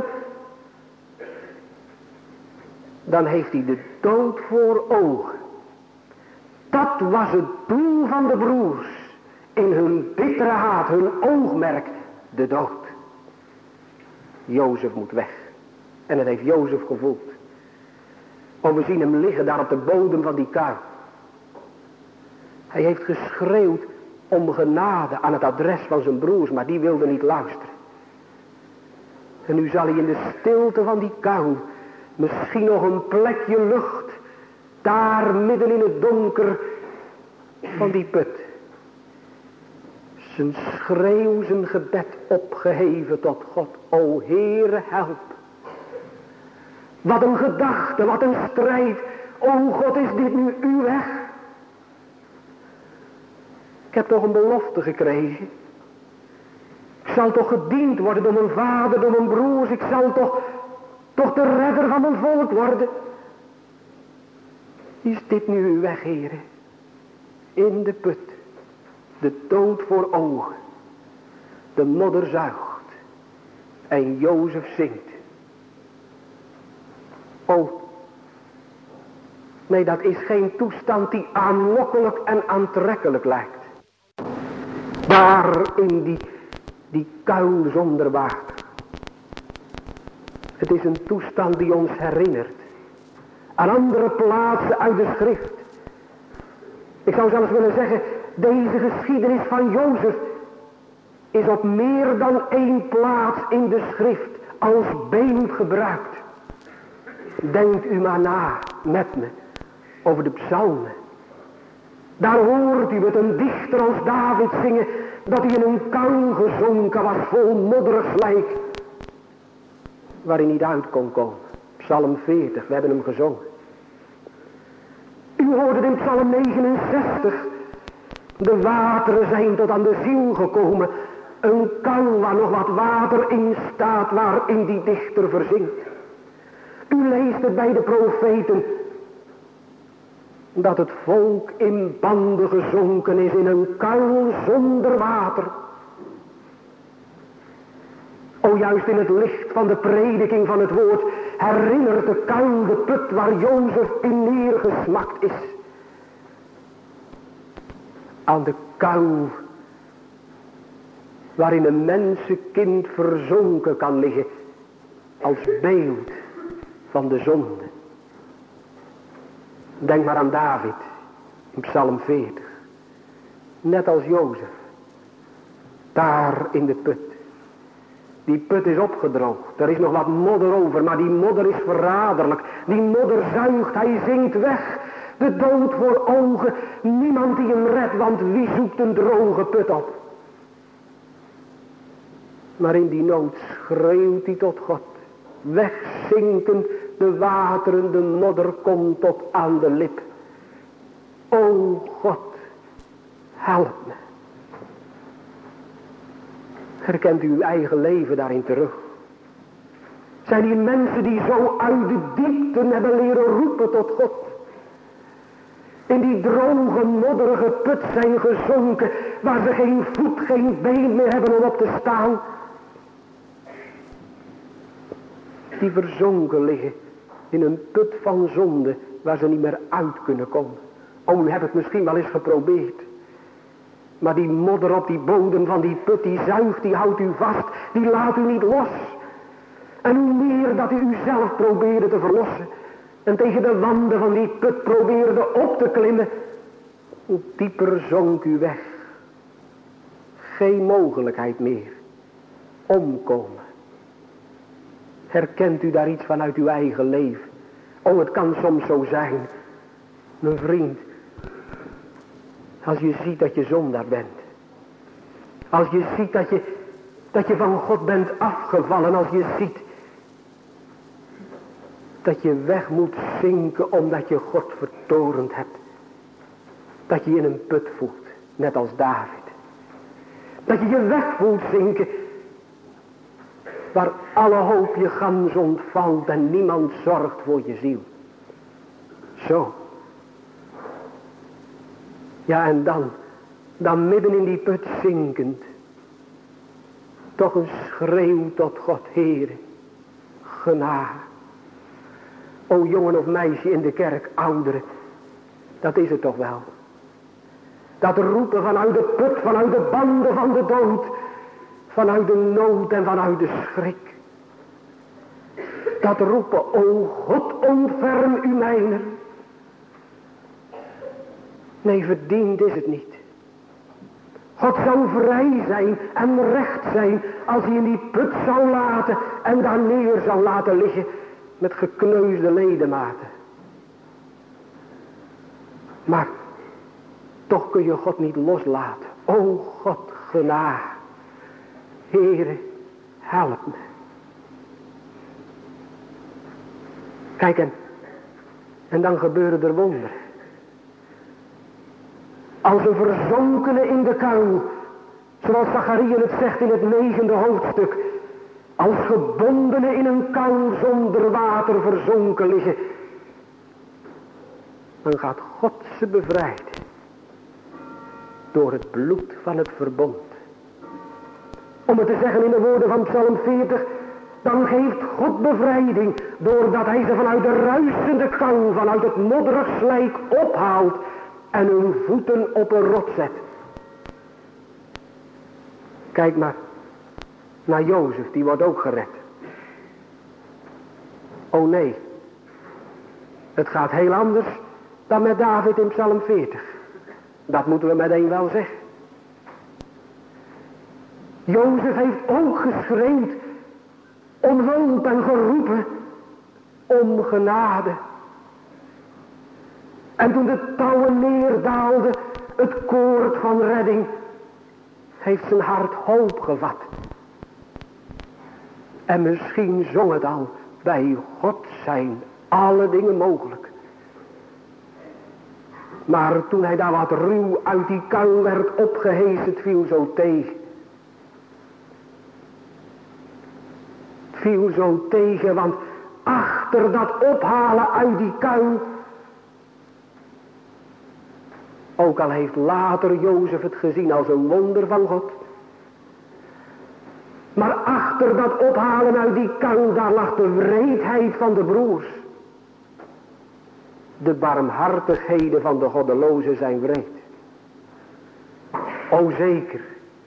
dan heeft hij de dood voor ogen. Dat was het doel van de broers in hun bittere haat, hun oogmerk, de dood. Jozef moet weg. En het heeft Jozef gevoeld. Oh, we zien hem liggen daar op de bodem van die kuil. Hij heeft geschreeuwd om genade aan het adres van zijn broers, maar die wilden niet luisteren. En nu zal hij in de stilte van die kuil misschien nog een plekje lucht, daar midden in het donker van die put, zijn schreeuw, zijn gebed opgeheven tot God. O Heere, help. Wat een gedachte, wat een strijd. O God, is dit nu uw weg? Ik heb toch een belofte gekregen. Ik zal toch gediend worden door mijn vader, door mijn broers. Ik zal toch, toch de redder van mijn volk worden. Is dit nu uw weg, Heere? In de put. De dood voor ogen. De modder zuigt. En Jozef zingt. Oh. Nee, dat is geen toestand die aanlokkelijk en aantrekkelijk lijkt. Daar in die, die kuil zonder water. Het is een toestand die ons herinnert aan andere plaatsen uit de schrift. Ik zou zelfs willen zeggen, deze geschiedenis van Jozef is op meer dan één plaats in de schrift als beeld gebruikt. Denkt u maar na met me over de psalmen. Daar hoort u het een dichter als David zingen, dat hij in een kuil gezonken was vol modderig slijk, waar hij niet uit kon komen. Psalm veertig, we hebben hem gezongen. U hoorde het in Psalm negenenzestig. De wateren zijn tot aan de ziel gekomen. Een kuil waar nog wat water in staat, waarin die dichter verzinkt. U leest het bij de profeten, dat het volk in banden gezonken is in een kuil zonder water. O, juist in het licht van de prediking van het woord herinnert de kuil de put waar Jozef in neergesmakt is. Aan de kuil waarin een mensenkind verzonken kan liggen als beeld van de zonde. Denk maar aan David in Psalm veertig. Net als Jozef. Daar in de put. Die put is opgedroogd. Er is nog wat modder over, maar die modder is verraderlijk. Die modder zuigt, hij zinkt weg. De dood voor ogen. Niemand die hem redt, want wie zoekt een droge put op? Maar in die nood schreeuwt hij tot God. Wegzinken de wateren, de modder komt tot aan de lip. O God, help me. Herkent u uw eigen leven daarin terug? Zijn die mensen die zo uit de diepte hebben leren roepen tot God? In die droge, modderige put zijn gezonken, waar ze geen voet, geen been meer hebben om op te staan. Die verzonken liggen in een put van zonde, waar ze niet meer uit kunnen komen. O, u hebt het misschien wel eens geprobeerd. Maar die modder op die bodem van die put, die zuigt, die houdt u vast, die laat u niet los. En hoe meer dat u uzelf probeerde te verlossen, en tegen de wanden van die put probeerde op te klimmen, hoe dieper zonk u weg. Geen mogelijkheid meer. Omkomen. Herkent u daar iets van uit uw eigen leven? Oh, het kan soms zo zijn, mijn vriend, als je ziet dat je zondaar bent. Als je ziet dat je, dat je van God bent afgevallen. Als je ziet dat je weg moet zinken omdat je God vertorend hebt. Dat je je in een put voelt, net als David. Dat je je weg voelt zinken, waar alle hoop je gans ontvalt en niemand zorgt voor je ziel. Zo. Ja, en dan, dan midden in die put zinkend, toch een schreeuw tot God, Heere, genade. O jongen of meisje in de kerk, ouderen, dat is het toch wel. Dat roepen vanuit de put, vanuit de banden van de dood, vanuit de nood en vanuit de schrik. dat roepen, o God, ontferm u mijner. Nee, verdiend is het niet. God zou vrij zijn en recht zijn als hij in die put zou laten en daar neer zou laten liggen met gekneusde ledematen. Maar toch kun je God niet loslaten. O God, genade. Heere, help me. Kijk, en, en dan gebeuren er wonderen. Als een verzonkene in de kuil, zoals Zachariah het zegt in het negende hoofdstuk. Als gebondene in een kuil zonder water verzonken liggen. Dan gaat God ze bevrijden. Door het bloed van het verbond. Om het te zeggen in de woorden van Psalm veertig. Dan geeft God bevrijding. Doordat hij ze vanuit de ruisende kuil, vanuit het modderig slijk ophaalt. En hun voeten op een rot zet. Kijk maar naar Jozef, die wordt ook gered. Oh nee. Het gaat heel anders dan met David in Psalm veertig. Dat moeten we meteen wel zeggen. Jozef heeft ook geschreeuwd om hulp en geroepen om genade. En toen de touwen neerdaalden, het koord van redding, heeft zijn hart hoop gevat. En misschien zong het al, bij God zijn alle dingen mogelijk. Maar toen hij daar wat ruw uit die kuil werd opgehezen, het viel zo tegen. Het viel zo tegen, want achter dat ophalen uit die kuil, ook al heeft later Jozef het gezien als een wonder van God. Maar achter dat ophalen uit die kuil, daar lag de wreedheid van de broers. De barmhartigheden van de goddelozen zijn wreed. O zeker.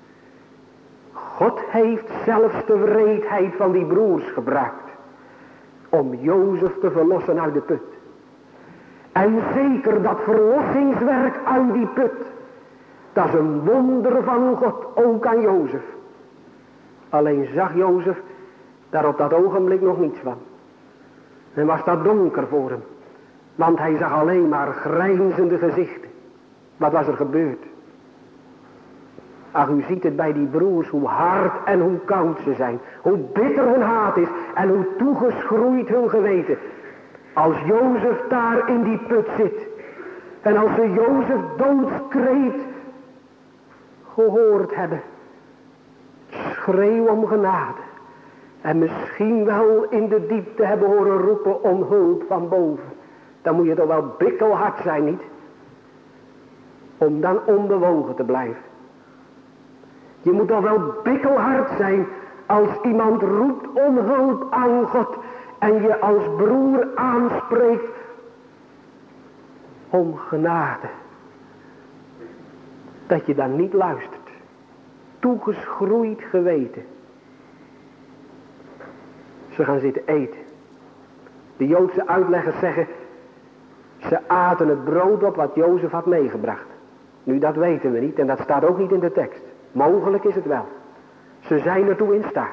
God heeft zelfs de wreedheid van die broers gebruikt. Om Jozef te verlossen uit de put. En zeker dat verlossingswerk uit die put. Dat is een wonder van God, ook aan Jozef. Alleen zag Jozef daar op dat ogenblik nog niets van. En was dat donker voor hem. Want hij zag alleen maar grijnzende gezichten. Wat was er gebeurd? Ach, u ziet het bij die broers hoe hard en hoe koud ze zijn. Hoe bitter hun haat is en hoe toegeschroeid hun geweten. Als Jozef daar in die put zit. En als ze Jozef doodskreet gehoord hebben. Schreeuw om genade. En misschien wel in de diepte hebben horen roepen om hulp van boven. Dan moet je toch wel bikkelhard zijn, niet? Om dan onbewogen te blijven. Je moet toch wel bikkelhard zijn als iemand roept om hulp aan God. En je als broer aanspreekt om genade. Dat je dan niet luistert. Toegeschroeid geweten. Ze gaan zitten eten. De Joodse uitleggers zeggen, ze aten het brood op wat Jozef had meegebracht. Nu, dat weten we niet en dat staat ook niet in de tekst. Mogelijk is het wel. Ze zijn ertoe in staat.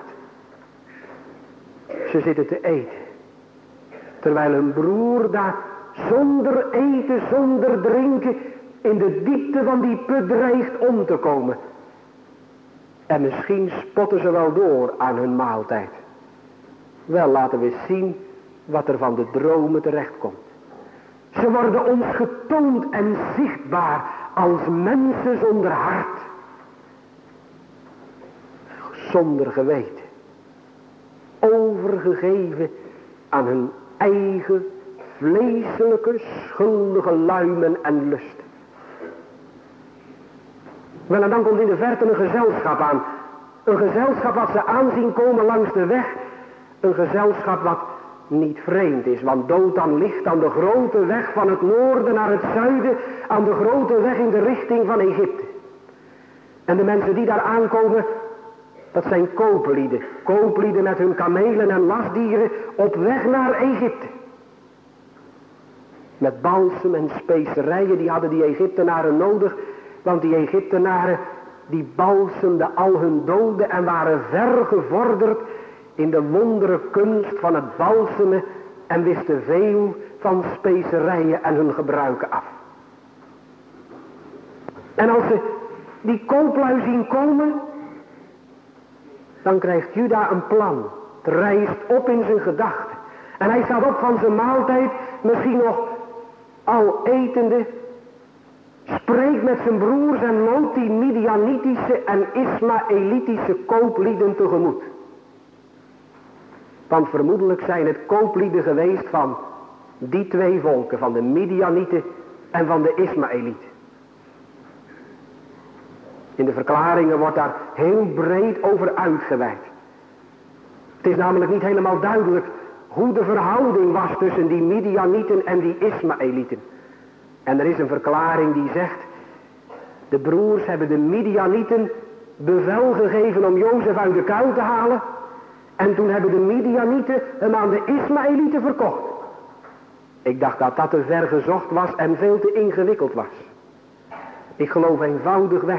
Ze zitten te eten. Terwijl een broer daar zonder eten, zonder drinken in de diepte van die put dreigt om te komen. En misschien spotten ze wel door aan hun maaltijd. Wel, laten we zien wat er van de dromen terechtkomt. Ze worden ons getoond en zichtbaar als mensen zonder hart. Zonder geweten. Overgegeven aan hun eigen vleeselijke schuldige luimen en lusten. Wel, en dan komt in de verte een gezelschap aan. Een gezelschap wat ze aanzien komen langs de weg. Een gezelschap wat niet vreemd is. Want Dothan ligt aan de grote weg van het noorden naar het zuiden. Aan de grote weg in de richting van Egypte. En de mensen die daar aankomen. Dat zijn kooplieden. Kooplieden met hun kamelen en lastdieren op weg naar Egypte. Met balsem en specerijen, die hadden die Egyptenaren nodig. Want die Egyptenaren, die balsemden al hun doden en waren ver gevorderd in de wondere kunst van het balsemen. En wisten veel van specerijen en hun gebruiken af. En als ze die kooplui zien komen, dan krijgt Juda een plan. Het rijst op in zijn gedachten. En hij staat op van zijn maaltijd, misschien nog al etende, spreekt met zijn broers en loopt die Midianitische en Ismaëlitische kooplieden tegemoet. Want vermoedelijk zijn het kooplieden geweest van die twee volken, van de Midianieten en van de Ismaëlieten. In de verklaringen wordt daar heel breed over uitgeweid. Het is namelijk niet helemaal duidelijk hoe de verhouding was tussen die Midianieten en die Ismaëlieten. En er is een verklaring die zegt, de broers hebben de Midianieten bevel gegeven om Jozef uit de kuil te halen. En toen hebben de Midianieten hem aan de Ismaëlieten verkocht. Ik dacht dat dat te ver gezocht was en veel te ingewikkeld was. Ik geloof eenvoudigweg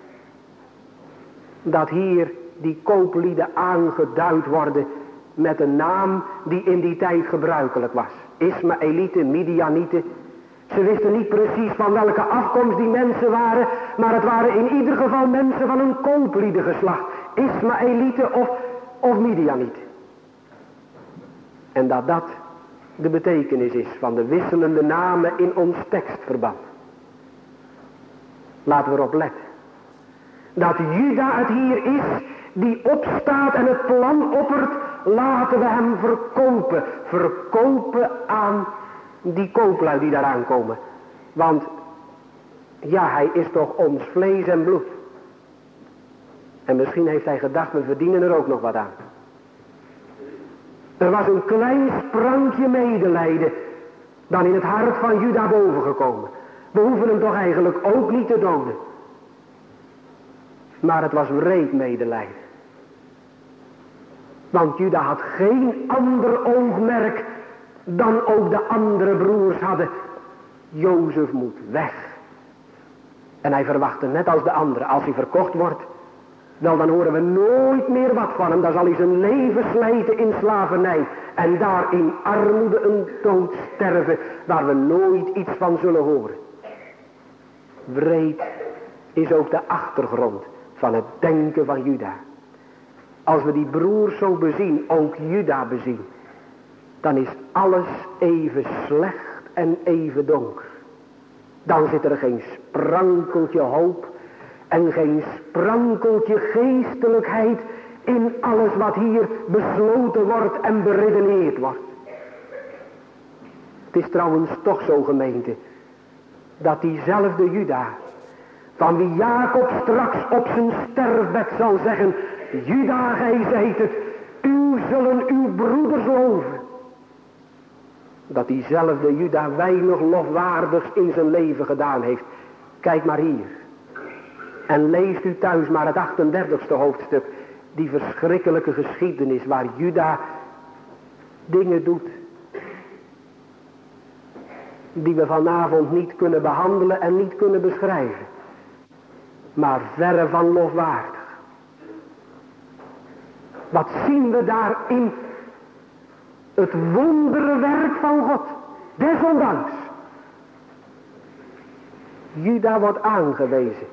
dat hier die kooplieden aangeduid worden met een naam die in die tijd gebruikelijk was. Ismaëlieten, Midianieten. Ze wisten niet precies van welke afkomst die mensen waren, maar het waren in ieder geval mensen van een koopliedengeslacht. Ismaëlieten of, of Midianieten. En dat dat de betekenis is van de wisselende namen in ons tekstverband. Laten we erop letten. Dat Juda het hier is die opstaat en het plan oppert, laten we hem verkopen. Verkopen aan die kooplui die daar aankomen. Want ja, hij is toch ons vlees en bloed. En misschien heeft hij gedacht, we verdienen er ook nog wat aan. Er was een klein sprankje medelijden dan in het hart van Juda bovengekomen. We hoeven hem toch eigenlijk ook niet te doden. Maar het was wreed medelijden. Want Juda had geen ander oogmerk dan ook de andere broers hadden. Jozef moet weg. En hij verwachtte net als de anderen, als hij verkocht wordt, wel dan horen we nooit meer wat van hem. Dan zal hij zijn leven slijten in slavernij. En daar in armoede een dood sterven waar we nooit iets van zullen horen. Wreed is ook de achtergrond van het denken van Juda. Als we die broers zo bezien, ook Juda bezien, dan is alles even slecht en even donker. Dan zit er geen sprankeltje hoop en geen sprankeltje geestelijkheid in alles wat hier besloten wordt en beredeneerd wordt. Het is trouwens toch zo, gemeente, dat diezelfde Juda, van wie Jacob straks op zijn sterfbed zal zeggen, Juda, gij zijt het, u zullen uw broeders loven. Dat diezelfde Juda weinig lofwaardigs in zijn leven gedaan heeft. Kijk maar hier. En leest u thuis maar het achtendertigste hoofdstuk. Die verschrikkelijke geschiedenis waar Juda dingen doet die we vanavond niet kunnen behandelen en niet kunnen beschrijven. Maar verre van lofwaardig. Wat zien we daarin? Het wonderwerk van God. Desondanks. Juda wordt aangewezen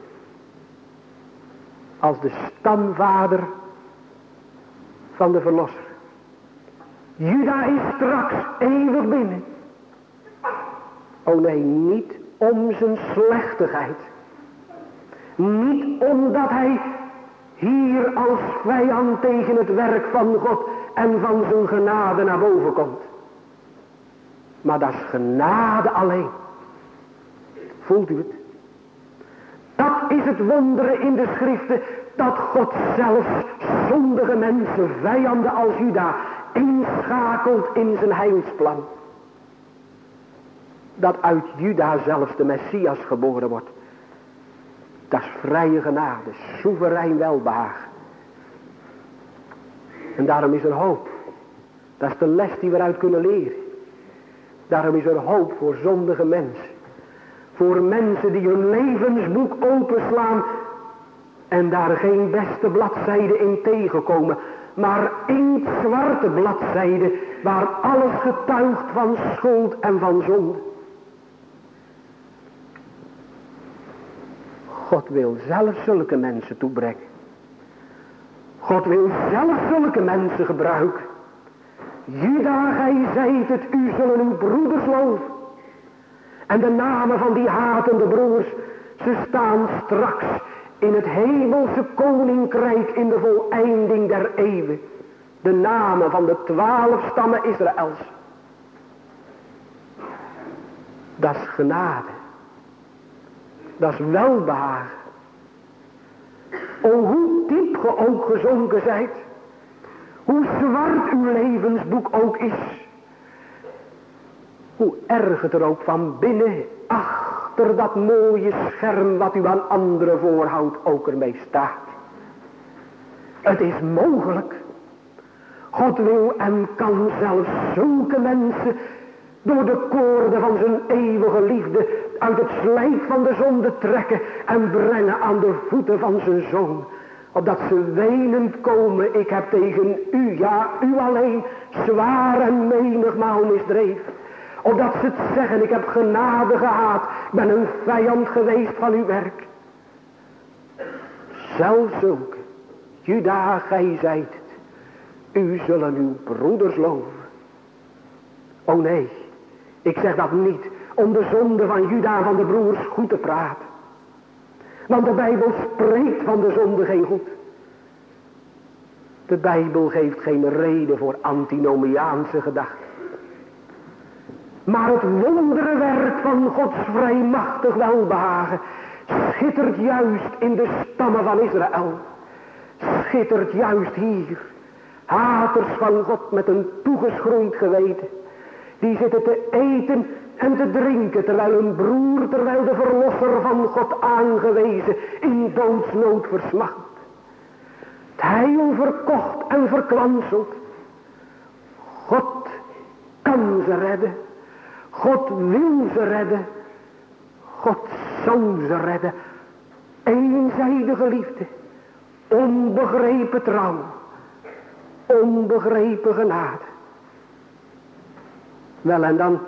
als de stamvader van de verlosser. Juda is straks eeuwig binnen. O nee, niet om zijn slechtigheid. Niet omdat hij hier als vijand tegen het werk van God en van zijn genade naar boven komt. Maar dat is genade alleen. Voelt u het? Dat is het wondere in de schriften, dat God zelfs zondige mensen, vijanden als Juda, inschakelt in zijn heilsplan. Dat uit Juda zelfs de Messias geboren wordt. Dat is vrije genade, soeverein welbehagen. En daarom is er hoop. Dat is de les die we eruit kunnen leren. Daarom is er hoop voor zondige mensen. Voor mensen die hun levensboek openslaan en daar geen beste bladzijde in tegenkomen, maar inktzwarte bladzijde waar alles getuigt van schuld en van zonde. God wil zelf zulke mensen toebrengen. God wil zelf zulke mensen gebruiken. Juda, gij zijt het, u zullen uw broeders loven. En de namen van die hatende broers, ze staan straks in het hemelse koninkrijk in de voleinding der eeuwen. De namen van de twaalf stammen Israëls. Dat is genade. Dat is welbehagen. O, hoe diep ge ook gezonken zijt. Hoe zwart uw levensboek ook is. Hoe erg het er ook van binnen, achter dat mooie scherm wat u aan anderen voorhoudt, ook ermee staat. Het is mogelijk. God wil en kan zelfs zulke mensen door de koorden van zijn eeuwige liefde uit het slijk van de zonde trekken en brengen aan de voeten van zijn zoon. Opdat ze wenend komen, ik heb tegen u, ja u alleen, zwaar en menigmaal misdreven. Opdat ze het zeggen, ik heb genade gehaat, ik ben een vijand geweest van uw werk. Zelfs zulke, Juda, gij zijt het, u zullen uw broeders loven. O nee, ik zeg dat niet om de zonde van Juda van de broers goed te praten. Want de Bijbel spreekt van de zonde geen goed. De Bijbel geeft geen reden voor antinomiaanse gedachten. Maar het wonderenwerk van Gods vrijmachtig welbehagen schittert juist in de stammen van Israël. Schittert juist hier. Haters van God met een toegeschroeid geweten. Die zitten te eten en te drinken terwijl hun broer, terwijl de verlosser van God aangewezen in doodsnood versmacht. Het heil verkocht en verkwanseld. God kan ze redden. God wil ze redden. God zal ze redden. Eenzijdige liefde. Onbegrepen trouw. Onbegrepen genade. Wel, en dan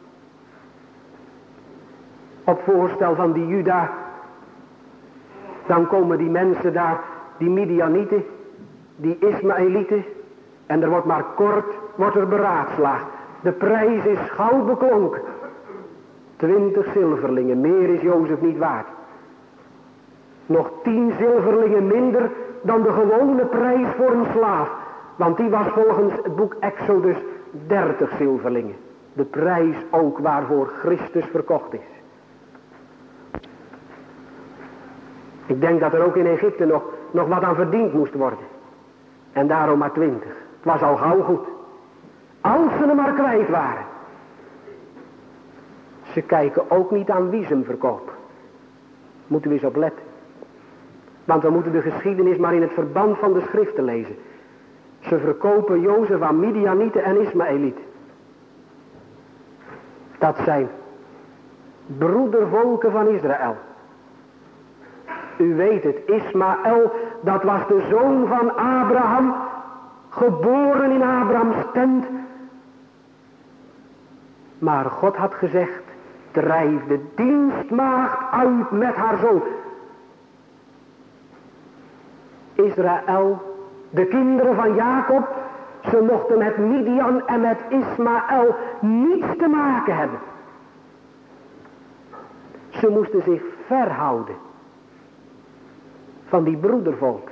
op voorstel van die Juda, dan komen die mensen daar, die Midianieten, die Ismaëlieten, en er wordt maar kort, wordt er beraadslaagd. De prijs is gauw beklonken. Twintig zilverlingen, meer is Jozef niet waard. Nog tien zilverlingen minder dan de gewone prijs voor een slaaf. Want die was volgens het boek Exodus dertig zilverlingen. De prijs ook waarvoor Christus verkocht is. Ik denk dat er ook in Egypte nog, nog wat aan verdiend moest worden. En daarom maar twintig. Het was al gauw goed. Als ze hem maar kwijt waren. Ze kijken ook niet aan wie ze hem verkopen. Moeten we eens op letten. Want we moeten de geschiedenis maar in het verband van de schriften lezen. Ze verkopen Jozef aan Midianieten en Ismaëlieten. Dat zijn broedervolken van Israël. U weet het, Ismaël, dat was de zoon van Abraham, geboren in Abrahams tent. Maar God had gezegd, drijf de dienstmaagd uit met haar zoon. Israël, de kinderen van Jacob, ze mochten met Midian en met Ismaël niets te maken hebben. Ze moesten zich verhouden van die broedervolk.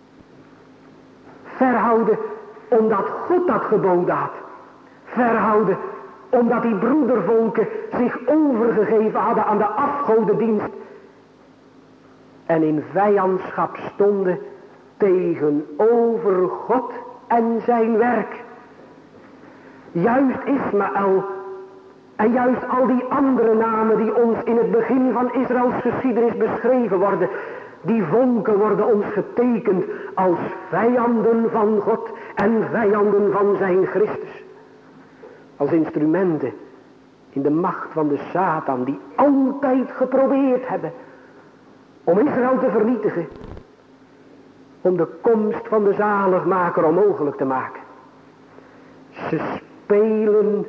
Verhouden omdat God dat geboden had. Verhouden omdat die broedervolken zich overgegeven hadden aan de afgodendienst. En in vijandschap stonden tegenover God en zijn werk. Juist Ismaël en juist al die andere namen die ons in het begin van Israëls geschiedenis beschreven worden. Die volken worden ons getekend als vijanden van God en vijanden van zijn Christus. Als instrumenten in de macht van de Satan, die altijd geprobeerd hebben om Israël te vernietigen. Om de komst van de zaligmaker onmogelijk te maken. Ze spelen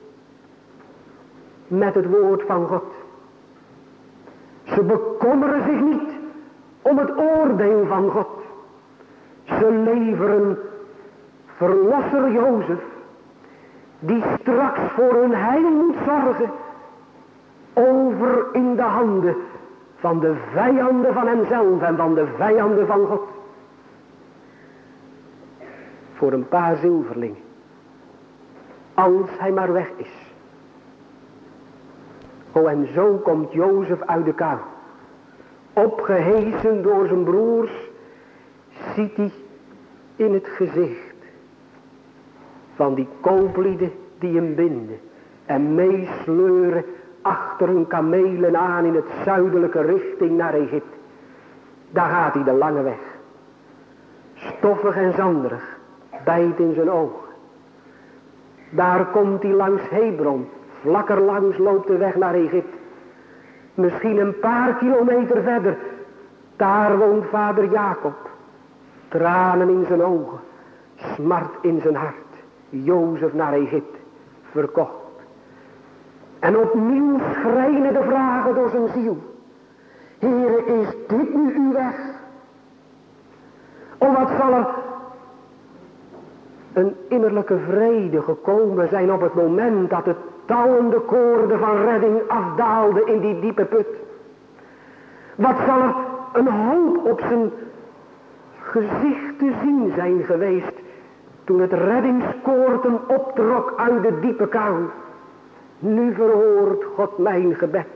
met het woord van God. Ze bekommeren zich niet om het oordeel van God. Ze leveren verlosser Jozef, die straks voor hun heil moet zorgen, over in de handen van de vijanden van hemzelf en van de vijanden van God. Voor een paar zilverlingen. Als hij maar weg is. Oh, en zo komt Jozef uit de kou. Opgehesen door zijn broers, ziet hij in het gezicht van die kooplieden die hem binden en meesleuren achter hun kamelen aan in het zuidelijke richting naar Egypte. Daar gaat hij de lange weg. Stoffig en zanderig, bijt in zijn ogen. Daar komt hij langs Hebron, vlakker langs loopt de weg naar Egypte. Misschien een paar kilometer verder, daar woont vader Jacob. Tranen in zijn ogen, smart in zijn hart. Jozef naar Egypte, verkocht. En opnieuw schrijnen de vragen door zijn ziel. Heere, is dit nu uw weg? O, wat zal er een innerlijke vrede gekomen zijn op het moment dat het touwende koorden van redding afdaalde in die diepe put. Wat zal er een hoop op zijn gezicht te zien zijn geweest toen het reddingskoord hem optrok uit de diepe kou. Nu verhoort God mijn gebed.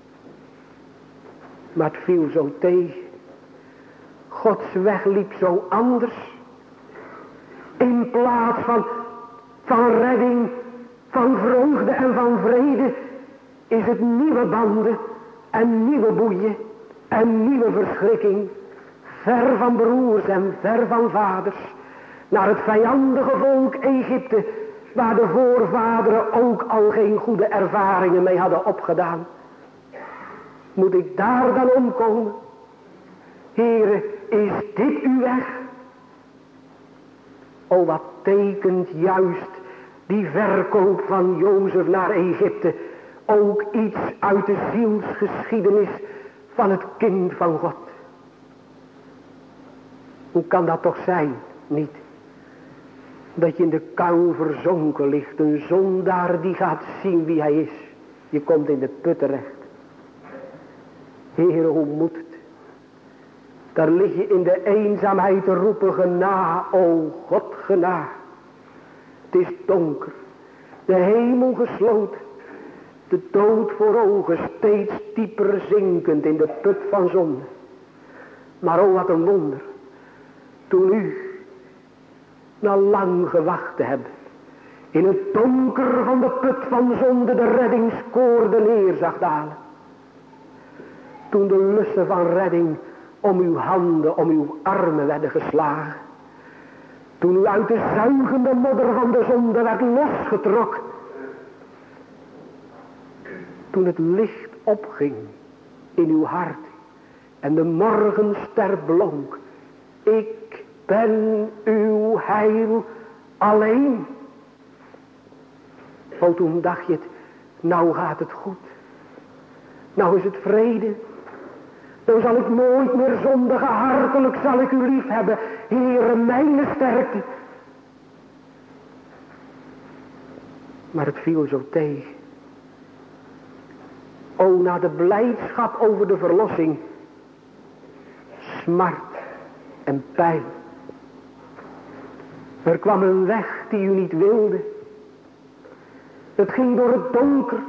Maar het viel zo tegen. Gods weg liep zo anders. In plaats van, van redding, van vreugde en van vrede, is het nieuwe banden en nieuwe boeien en nieuwe verschrikking. Ver van broers en ver van vaders. Naar het vijandige volk Egypte, waar de voorvaderen ook al geen goede ervaringen mee hadden opgedaan. Moet ik daar dan omkomen? Heere, is dit uw weg? O, wat tekent juist die verkoop van Jozef naar Egypte ook iets uit de zielsgeschiedenis van het kind van God. Hoe kan dat toch zijn? Niet dat je in de kou verzonken ligt, een zondaar die gaat zien wie hij is. Je komt in de put terecht. Heere, hoe moet het? Daar lig je in de eenzaamheid te roepen, gena, o God, gena. Het is donker, de hemel gesloten, de dood voor ogen, steeds dieper zinkend in de put van zonde. Maar o, wat een wonder, toen u na lang gewacht te hebben, in het donker van de put van zonde de reddingskoorden neer zag dalen. Toen de lussen van redding om uw handen, om uw armen werden geslagen. Toen u uit de zuigende modder van de zonde werd losgetrokken. Toen het licht opging in uw hart en de morgenster blonk. Ik ben uw heil alleen. O, toen dacht je het, nou gaat het goed. Nou is het vrede. Dan zal ik nooit meer zondigen, hartelijk zal ik u lief hebben. Heere, mijn sterkte. Maar het viel zo tegen. O, na de blijdschap over de verlossing, smart en pijn. Er kwam een weg die u niet wilde. Het ging door het donker.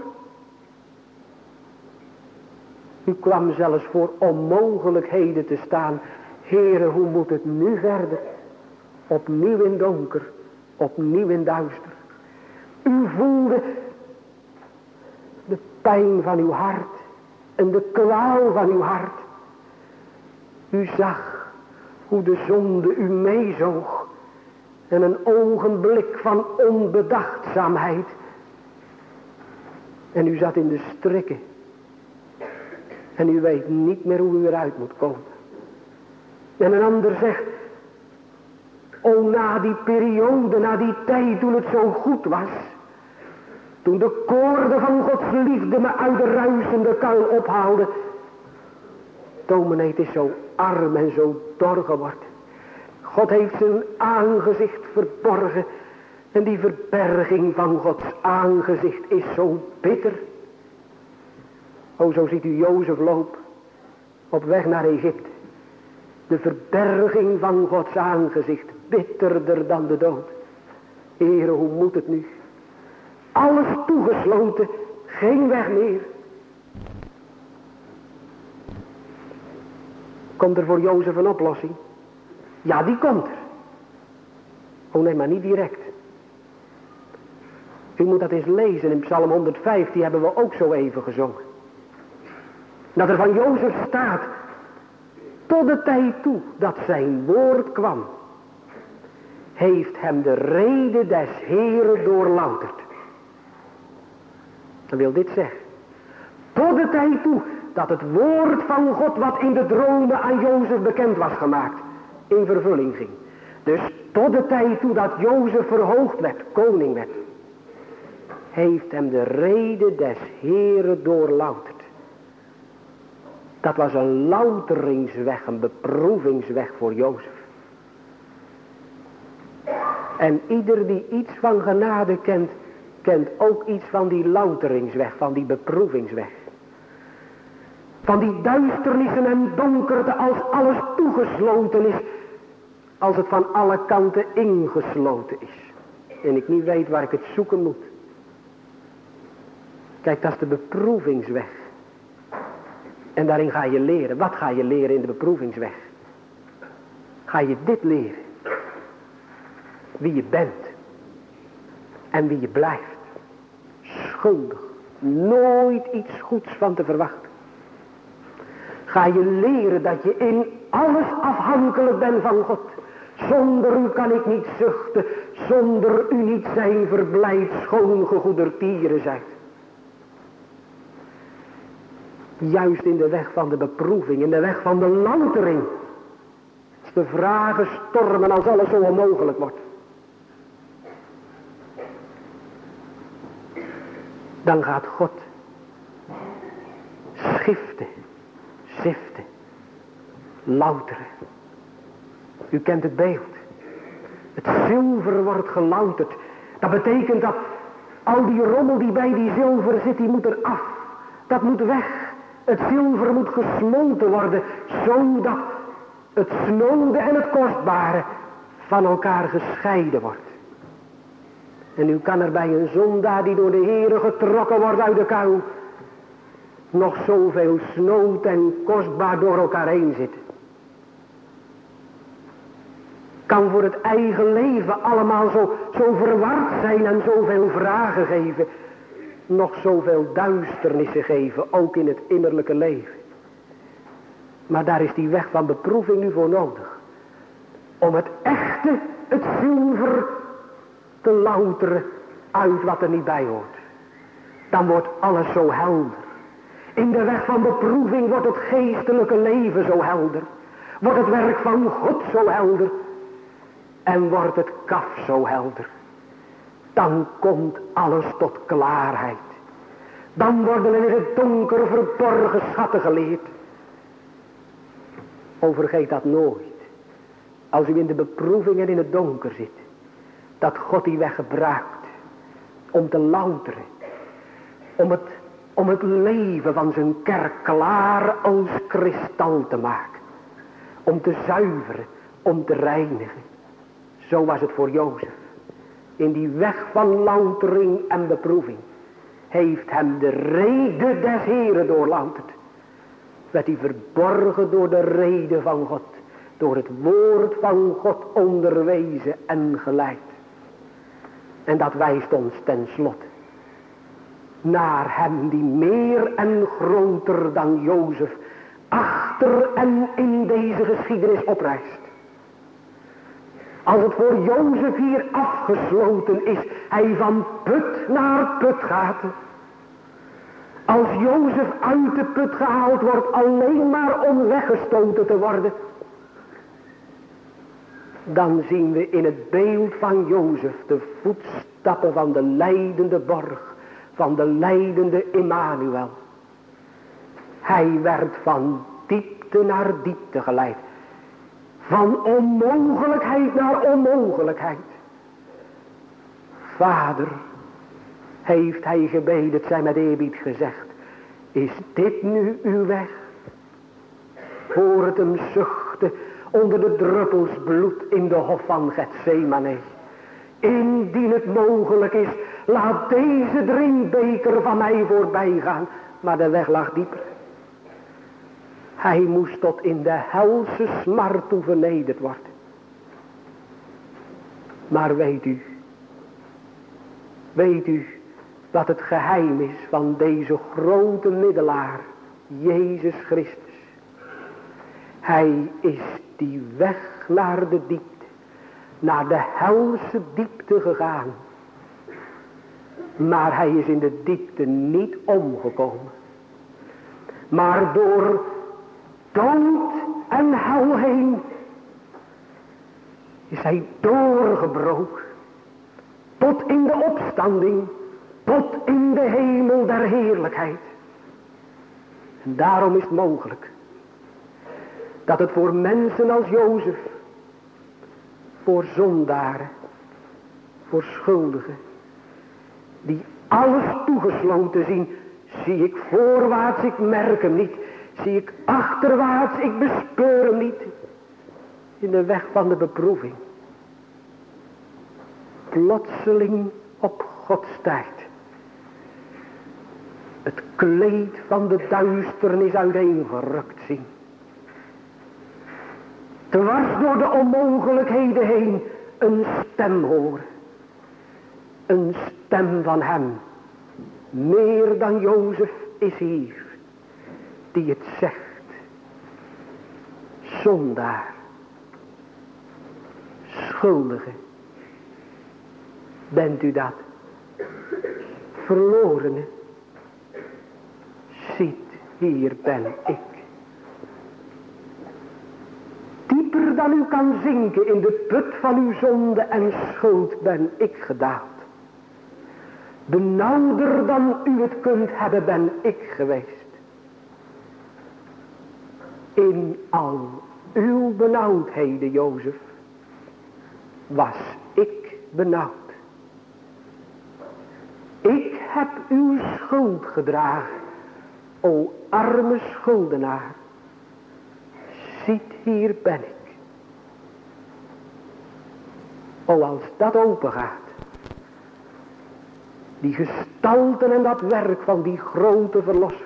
U kwam zelfs voor onmogelijkheden te staan. Heere, hoe moet het nu verder? Opnieuw in donker, opnieuw in duister. U voelde de pijn van uw hart en de kwaal van uw hart. U zag hoe de zonde u meezoog En een ogenblik van onbedachtzaamheid. En u zat in de strikken. En u weet niet meer hoe u eruit moet komen. En een ander zegt, o na die periode, na die tijd toen het zo goed was. Toen de koorden van Gods liefde me uit de ruisende kuil ophaalde. Dominee, het is zo arm en zo dor geworden. God heeft zijn aangezicht verborgen. En die verberging van Gods aangezicht is zo bitter. O, zo ziet u Jozef lopen. Op weg naar Egypte. De verberging van Gods aangezicht. Bitterder dan de dood. Heere, hoe moet het nu? Alles toegesloten. Geen weg meer. Komt er voor Jozef een oplossing? Ja, die komt er. Oh nee, maar niet direct. U moet dat eens lezen in Psalm honderdvijf, die hebben we ook zo even gezongen. Dat er van Jozef staat, tot de tijd toe dat zijn woord kwam, heeft hem de rede des Heeren doorlouterd. Dan wil dit zeggen. Tot de tijd toe dat het woord van God wat in de dromen aan Jozef bekend was gemaakt, in vervulling ging. Dus tot de tijd toe dat Jozef verhoogd werd, koning werd, heeft hem de rede des Heeren doorlouterd. Dat was een louteringsweg, een beproevingsweg voor Jozef. En ieder die iets van genade kent, kent ook iets van die louteringsweg, van die beproevingsweg. Van die duisternissen en donkerte als alles toegesloten is, als het van alle kanten ingesloten is. En ik niet weet waar ik het zoeken moet. Kijk, dat is de beproevingsweg. En daarin ga je leren. Wat ga je leren in de beproevingsweg? Ga je dit leren. Wie je bent. En wie je blijft. Schuldig. Nooit iets goeds van te verwachten. Ga je leren dat je in alles afhankelijk bent van God. Zonder u kan ik niet zuchten. Zonder u niet zijn verblijd schoon gegoedertieren zijt. Juist in de weg van de beproeving, in de weg van de loutering. Als de vragen stormen, als alles zo onmogelijk wordt. Dan gaat God schiften, ziften, louteren. U kent het beeld. Het zilver wordt gelouterd. Dat betekent dat al die rommel die bij die zilver zit, die moet eraf. Dat moet weg. Het zilver moet gesmolten worden, zodat het snode en het kostbare van elkaar gescheiden wordt. En nu kan er bij een zondaar die door de Heere getrokken wordt uit de kuil, nog zoveel snood en kostbaar door elkaar heen zitten. Kan voor het eigen leven allemaal zo, zo verward zijn en zoveel vragen geven. Nog zoveel duisternissen geven, ook in het innerlijke leven. Maar daar is die weg van beproeving nu voor nodig. Om het echte, het zilver, te louteren uit wat er niet bij hoort. Dan wordt alles zo helder. In de weg van beproeving wordt het geestelijke leven zo helder. Wordt het werk van God zo helder. En wordt het kaf zo helder. Dan komt alles tot klaarheid. Dan worden er in het donker verborgen schatten geleerd. Overgeet dat nooit. Als u in de beproeving en in het donker zit. Dat God die weg gebruikt. Om te louteren. Om het, om het leven van zijn kerk klaar als kristal te maken. Om te zuiveren. Om te reinigen. Zo was het voor Jozef. In die weg van loutering en beproeving. Heeft hem de rede des Heeren doorlouterd. Werd hij verborgen door de rede van God. Door het woord van God onderwezen en geleid. En dat wijst ons ten slotte. Naar hem die meer en groter dan Jozef. Achter en in deze geschiedenis oprijst. Als het voor Jozef hier afgesloten is, hij van put naar put gaat. Als Jozef uit de put gehaald wordt, alleen maar om weggestoten te worden. Dan zien we in het beeld van Jozef de voetstappen van de lijdende borg, van de lijdende Emmanuel. Hij werd van diepte naar diepte geleid. Van onmogelijkheid naar onmogelijkheid. Vader, heeft hij gebeden, het zij met eerbied gezegd, is dit nu uw weg? Voor het hem zuchtte onder de druppels bloed in de hof van Getsemane. Indien het mogelijk is, laat deze drinkbeker van mij voorbij gaan. Maar de weg lag dieper. Hij moest tot in de helse smart toe vernederd worden. Maar weet u, weet u wat het geheim is van deze grote middelaar, Jezus Christus? Hij is die weg naar de diepte, naar de helse diepte gegaan. Maar hij is in de diepte niet omgekomen. Maar door dood en hel heen is hij doorgebroken. Tot in de opstanding, tot in de hemel der heerlijkheid. En daarom is het mogelijk dat het voor mensen als Jozef, voor zondaren, voor schuldigen, die alles toegesloten zien, zie ik voorwaarts, ik merk hem niet. Zie ik achterwaarts, ik bespeur hem niet. In de weg van de beproeving. Plotseling op Gods tijd. Het kleed van de duisternis uiteengerukt zien. Dwars door de onmogelijkheden heen een stem horen. Een stem van hem. Meer dan Jozef is hier. Die het zegt. Zondaar. Schuldige. Bent u dat? Verlorene. Ziet, hier ben ik. Dieper dan u kan zinken in de put van uw zonde en schuld ben ik gedaald. Benauwder dan u het kunt hebben ben ik geweest. In al uw benauwdheden, Jozef, was ik benauwd. Ik heb uw schuld gedragen, o arme schuldenaar. Ziet, hier ben ik. O, als dat open gaat, die gestalten en dat werk van die grote verlosser,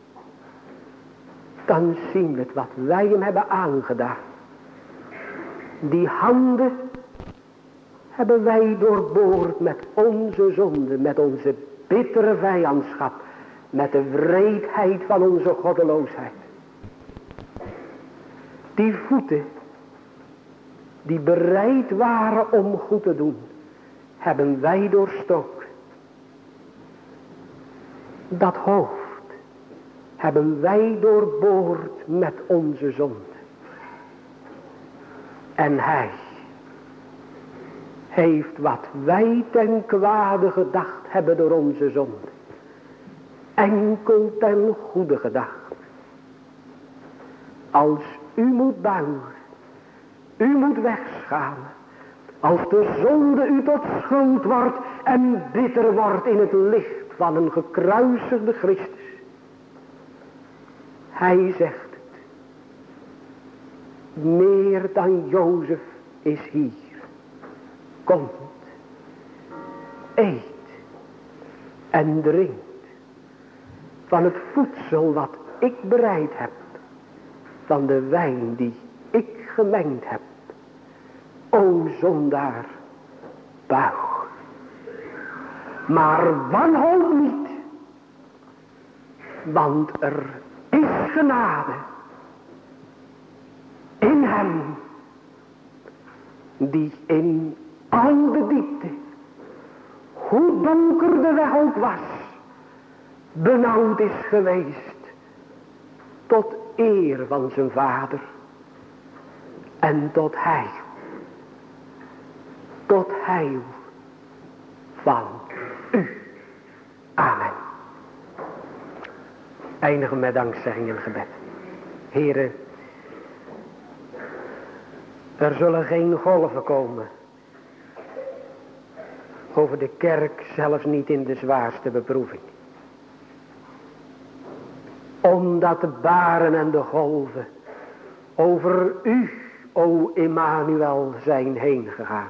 dan zien we het wat wij hem hebben aangedaan. Die handen hebben wij doorboord met onze zonde, met onze bittere vijandschap, met de wreedheid van onze goddeloosheid. Die voeten, die bereid waren om goed te doen, hebben wij doorstoken. Dat hoofd hebben wij doorboord met onze zonde. En hij heeft wat wij ten kwade gedacht hebben door onze zonde, enkel ten goede gedacht. Als u moet buigen, u moet wegschamen, als de zonde u tot schuld wordt en bitter wordt in het licht van een gekruisigde Christus. Hij zegt het. Meer dan Jozef is hier. Komt, eet en drinkt van het voedsel wat ik bereid heb, van de wijn die ik gemengd heb. O zondaar, buig. Maar wanhoop niet, want er is genade in hem. die in al de diepte, hoe donker de weg ook was, benauwd is geweest tot eer van zijn vader en tot heil, tot heil van u. Amen. Eindigen met dankzegging en gebed. Heren, er zullen geen golven komen over de kerk, zelfs niet in de zwaarste beproeving. Omdat de baren en de golven over u, o Emmanuel, zijn heen gegaan.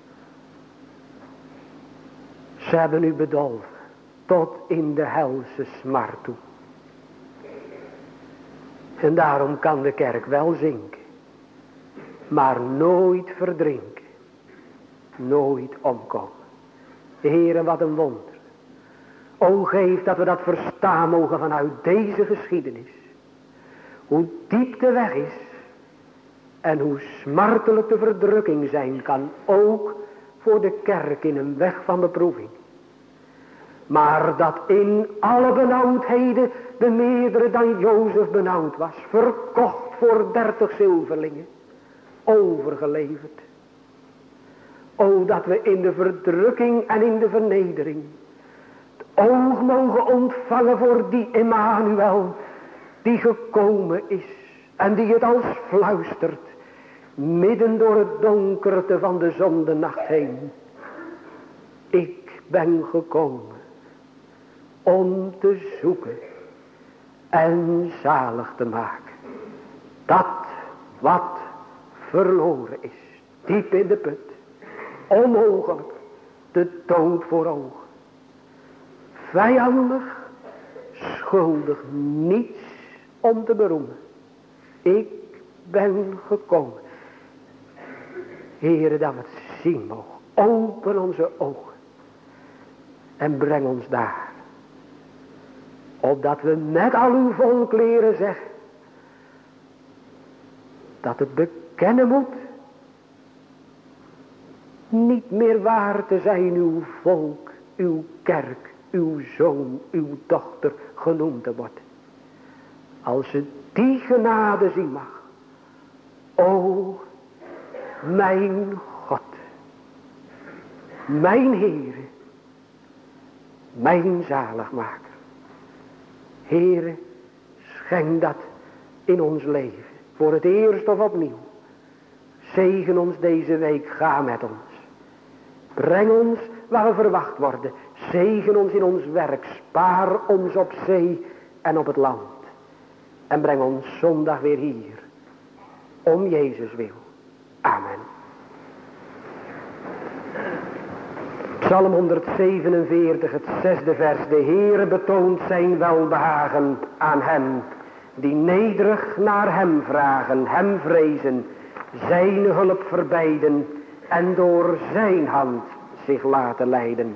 Ze hebben u bedolven tot in de helse smart toe. En daarom kan de kerk wel zinken, maar nooit verdrinken, nooit omkomen. Heere, wat een wonder. O, geef dat we dat verstaan mogen vanuit deze geschiedenis. Hoe diep de weg is en hoe smartelijk de verdrukking zijn kan, ook voor de kerk in een weg van beproeving. Maar dat in alle benauwdheden de meerdere dan Jozef benauwd was, verkocht voor dertig zilverlingen, overgeleverd. O, dat we in de verdrukking en in de vernedering het oog mogen ontvangen voor die Emmanuel, die gekomen is en die het als fluistert, midden door het donkerte van de zondenacht heen. Ik ben gekomen om te zoeken en zalig te maken dat wat verloren is, diep in de put, onmogelijk, de dood voor ogen, vijandig, schuldig, niets om te beroemen. Ik ben gekomen. Heere, dat we het zien mogen. Open onze ogen en breng ons daar, opdat we met al uw volk leren zeggen dat het bekennen moet niet meer waar te zijn uw volk, uw kerk, uw zoon, uw dochter genoemd te worden. Als ze die genade zien mag. O, mijn God, mijn Heere, mijn zaligmaker. Heere, schenk dat in ons leven, voor het eerst of opnieuw. Zegen ons deze week, ga met ons. Breng ons waar we verwacht worden. Zegen ons in ons werk, spaar ons op zee en op het land. En breng ons zondag weer hier, om Jezus wil. Amen. Psalm honderdzevenenveertig, het zesde vers. De Heere betoont zijn welbehagen aan hen die nederig naar hem vragen, hem vrezen, zijn hulp verbijden en door zijn hand zich laten leiden.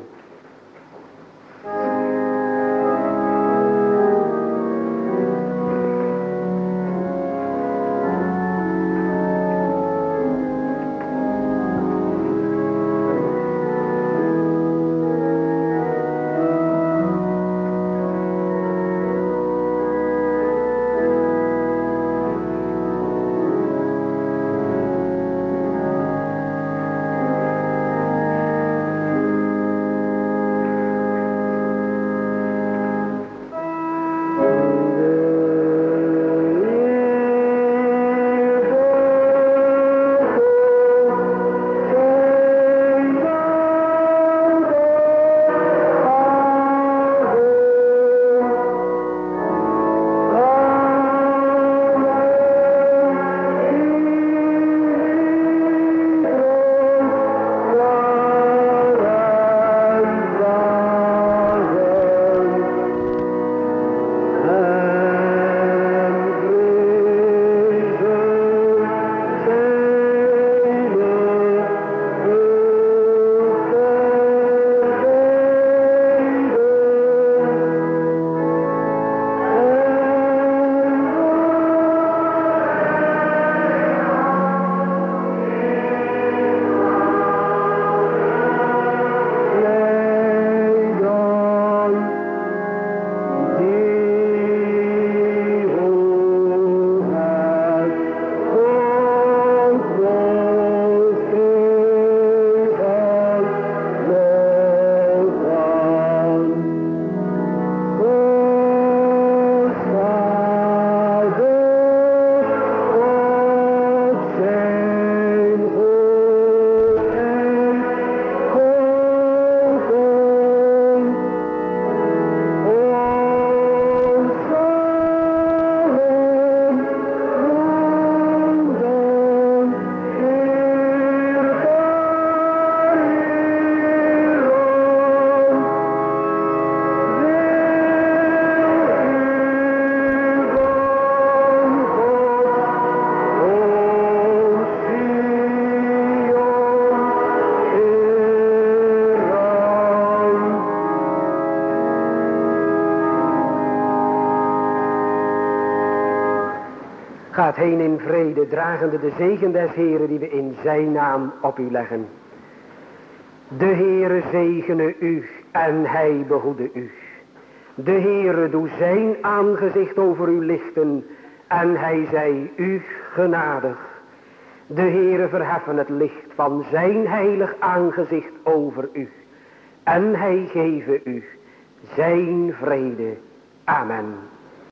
Gaat heen in vrede, dragende de zegen des Heren die we in zijn naam op u leggen. De Heere zegene u en hij behoede u. De Heere doe zijn aangezicht over u lichten en hij zij u genadig. De Heere verheffen het licht van zijn heilig aangezicht over u en hij geven u zijn vrede. Amen.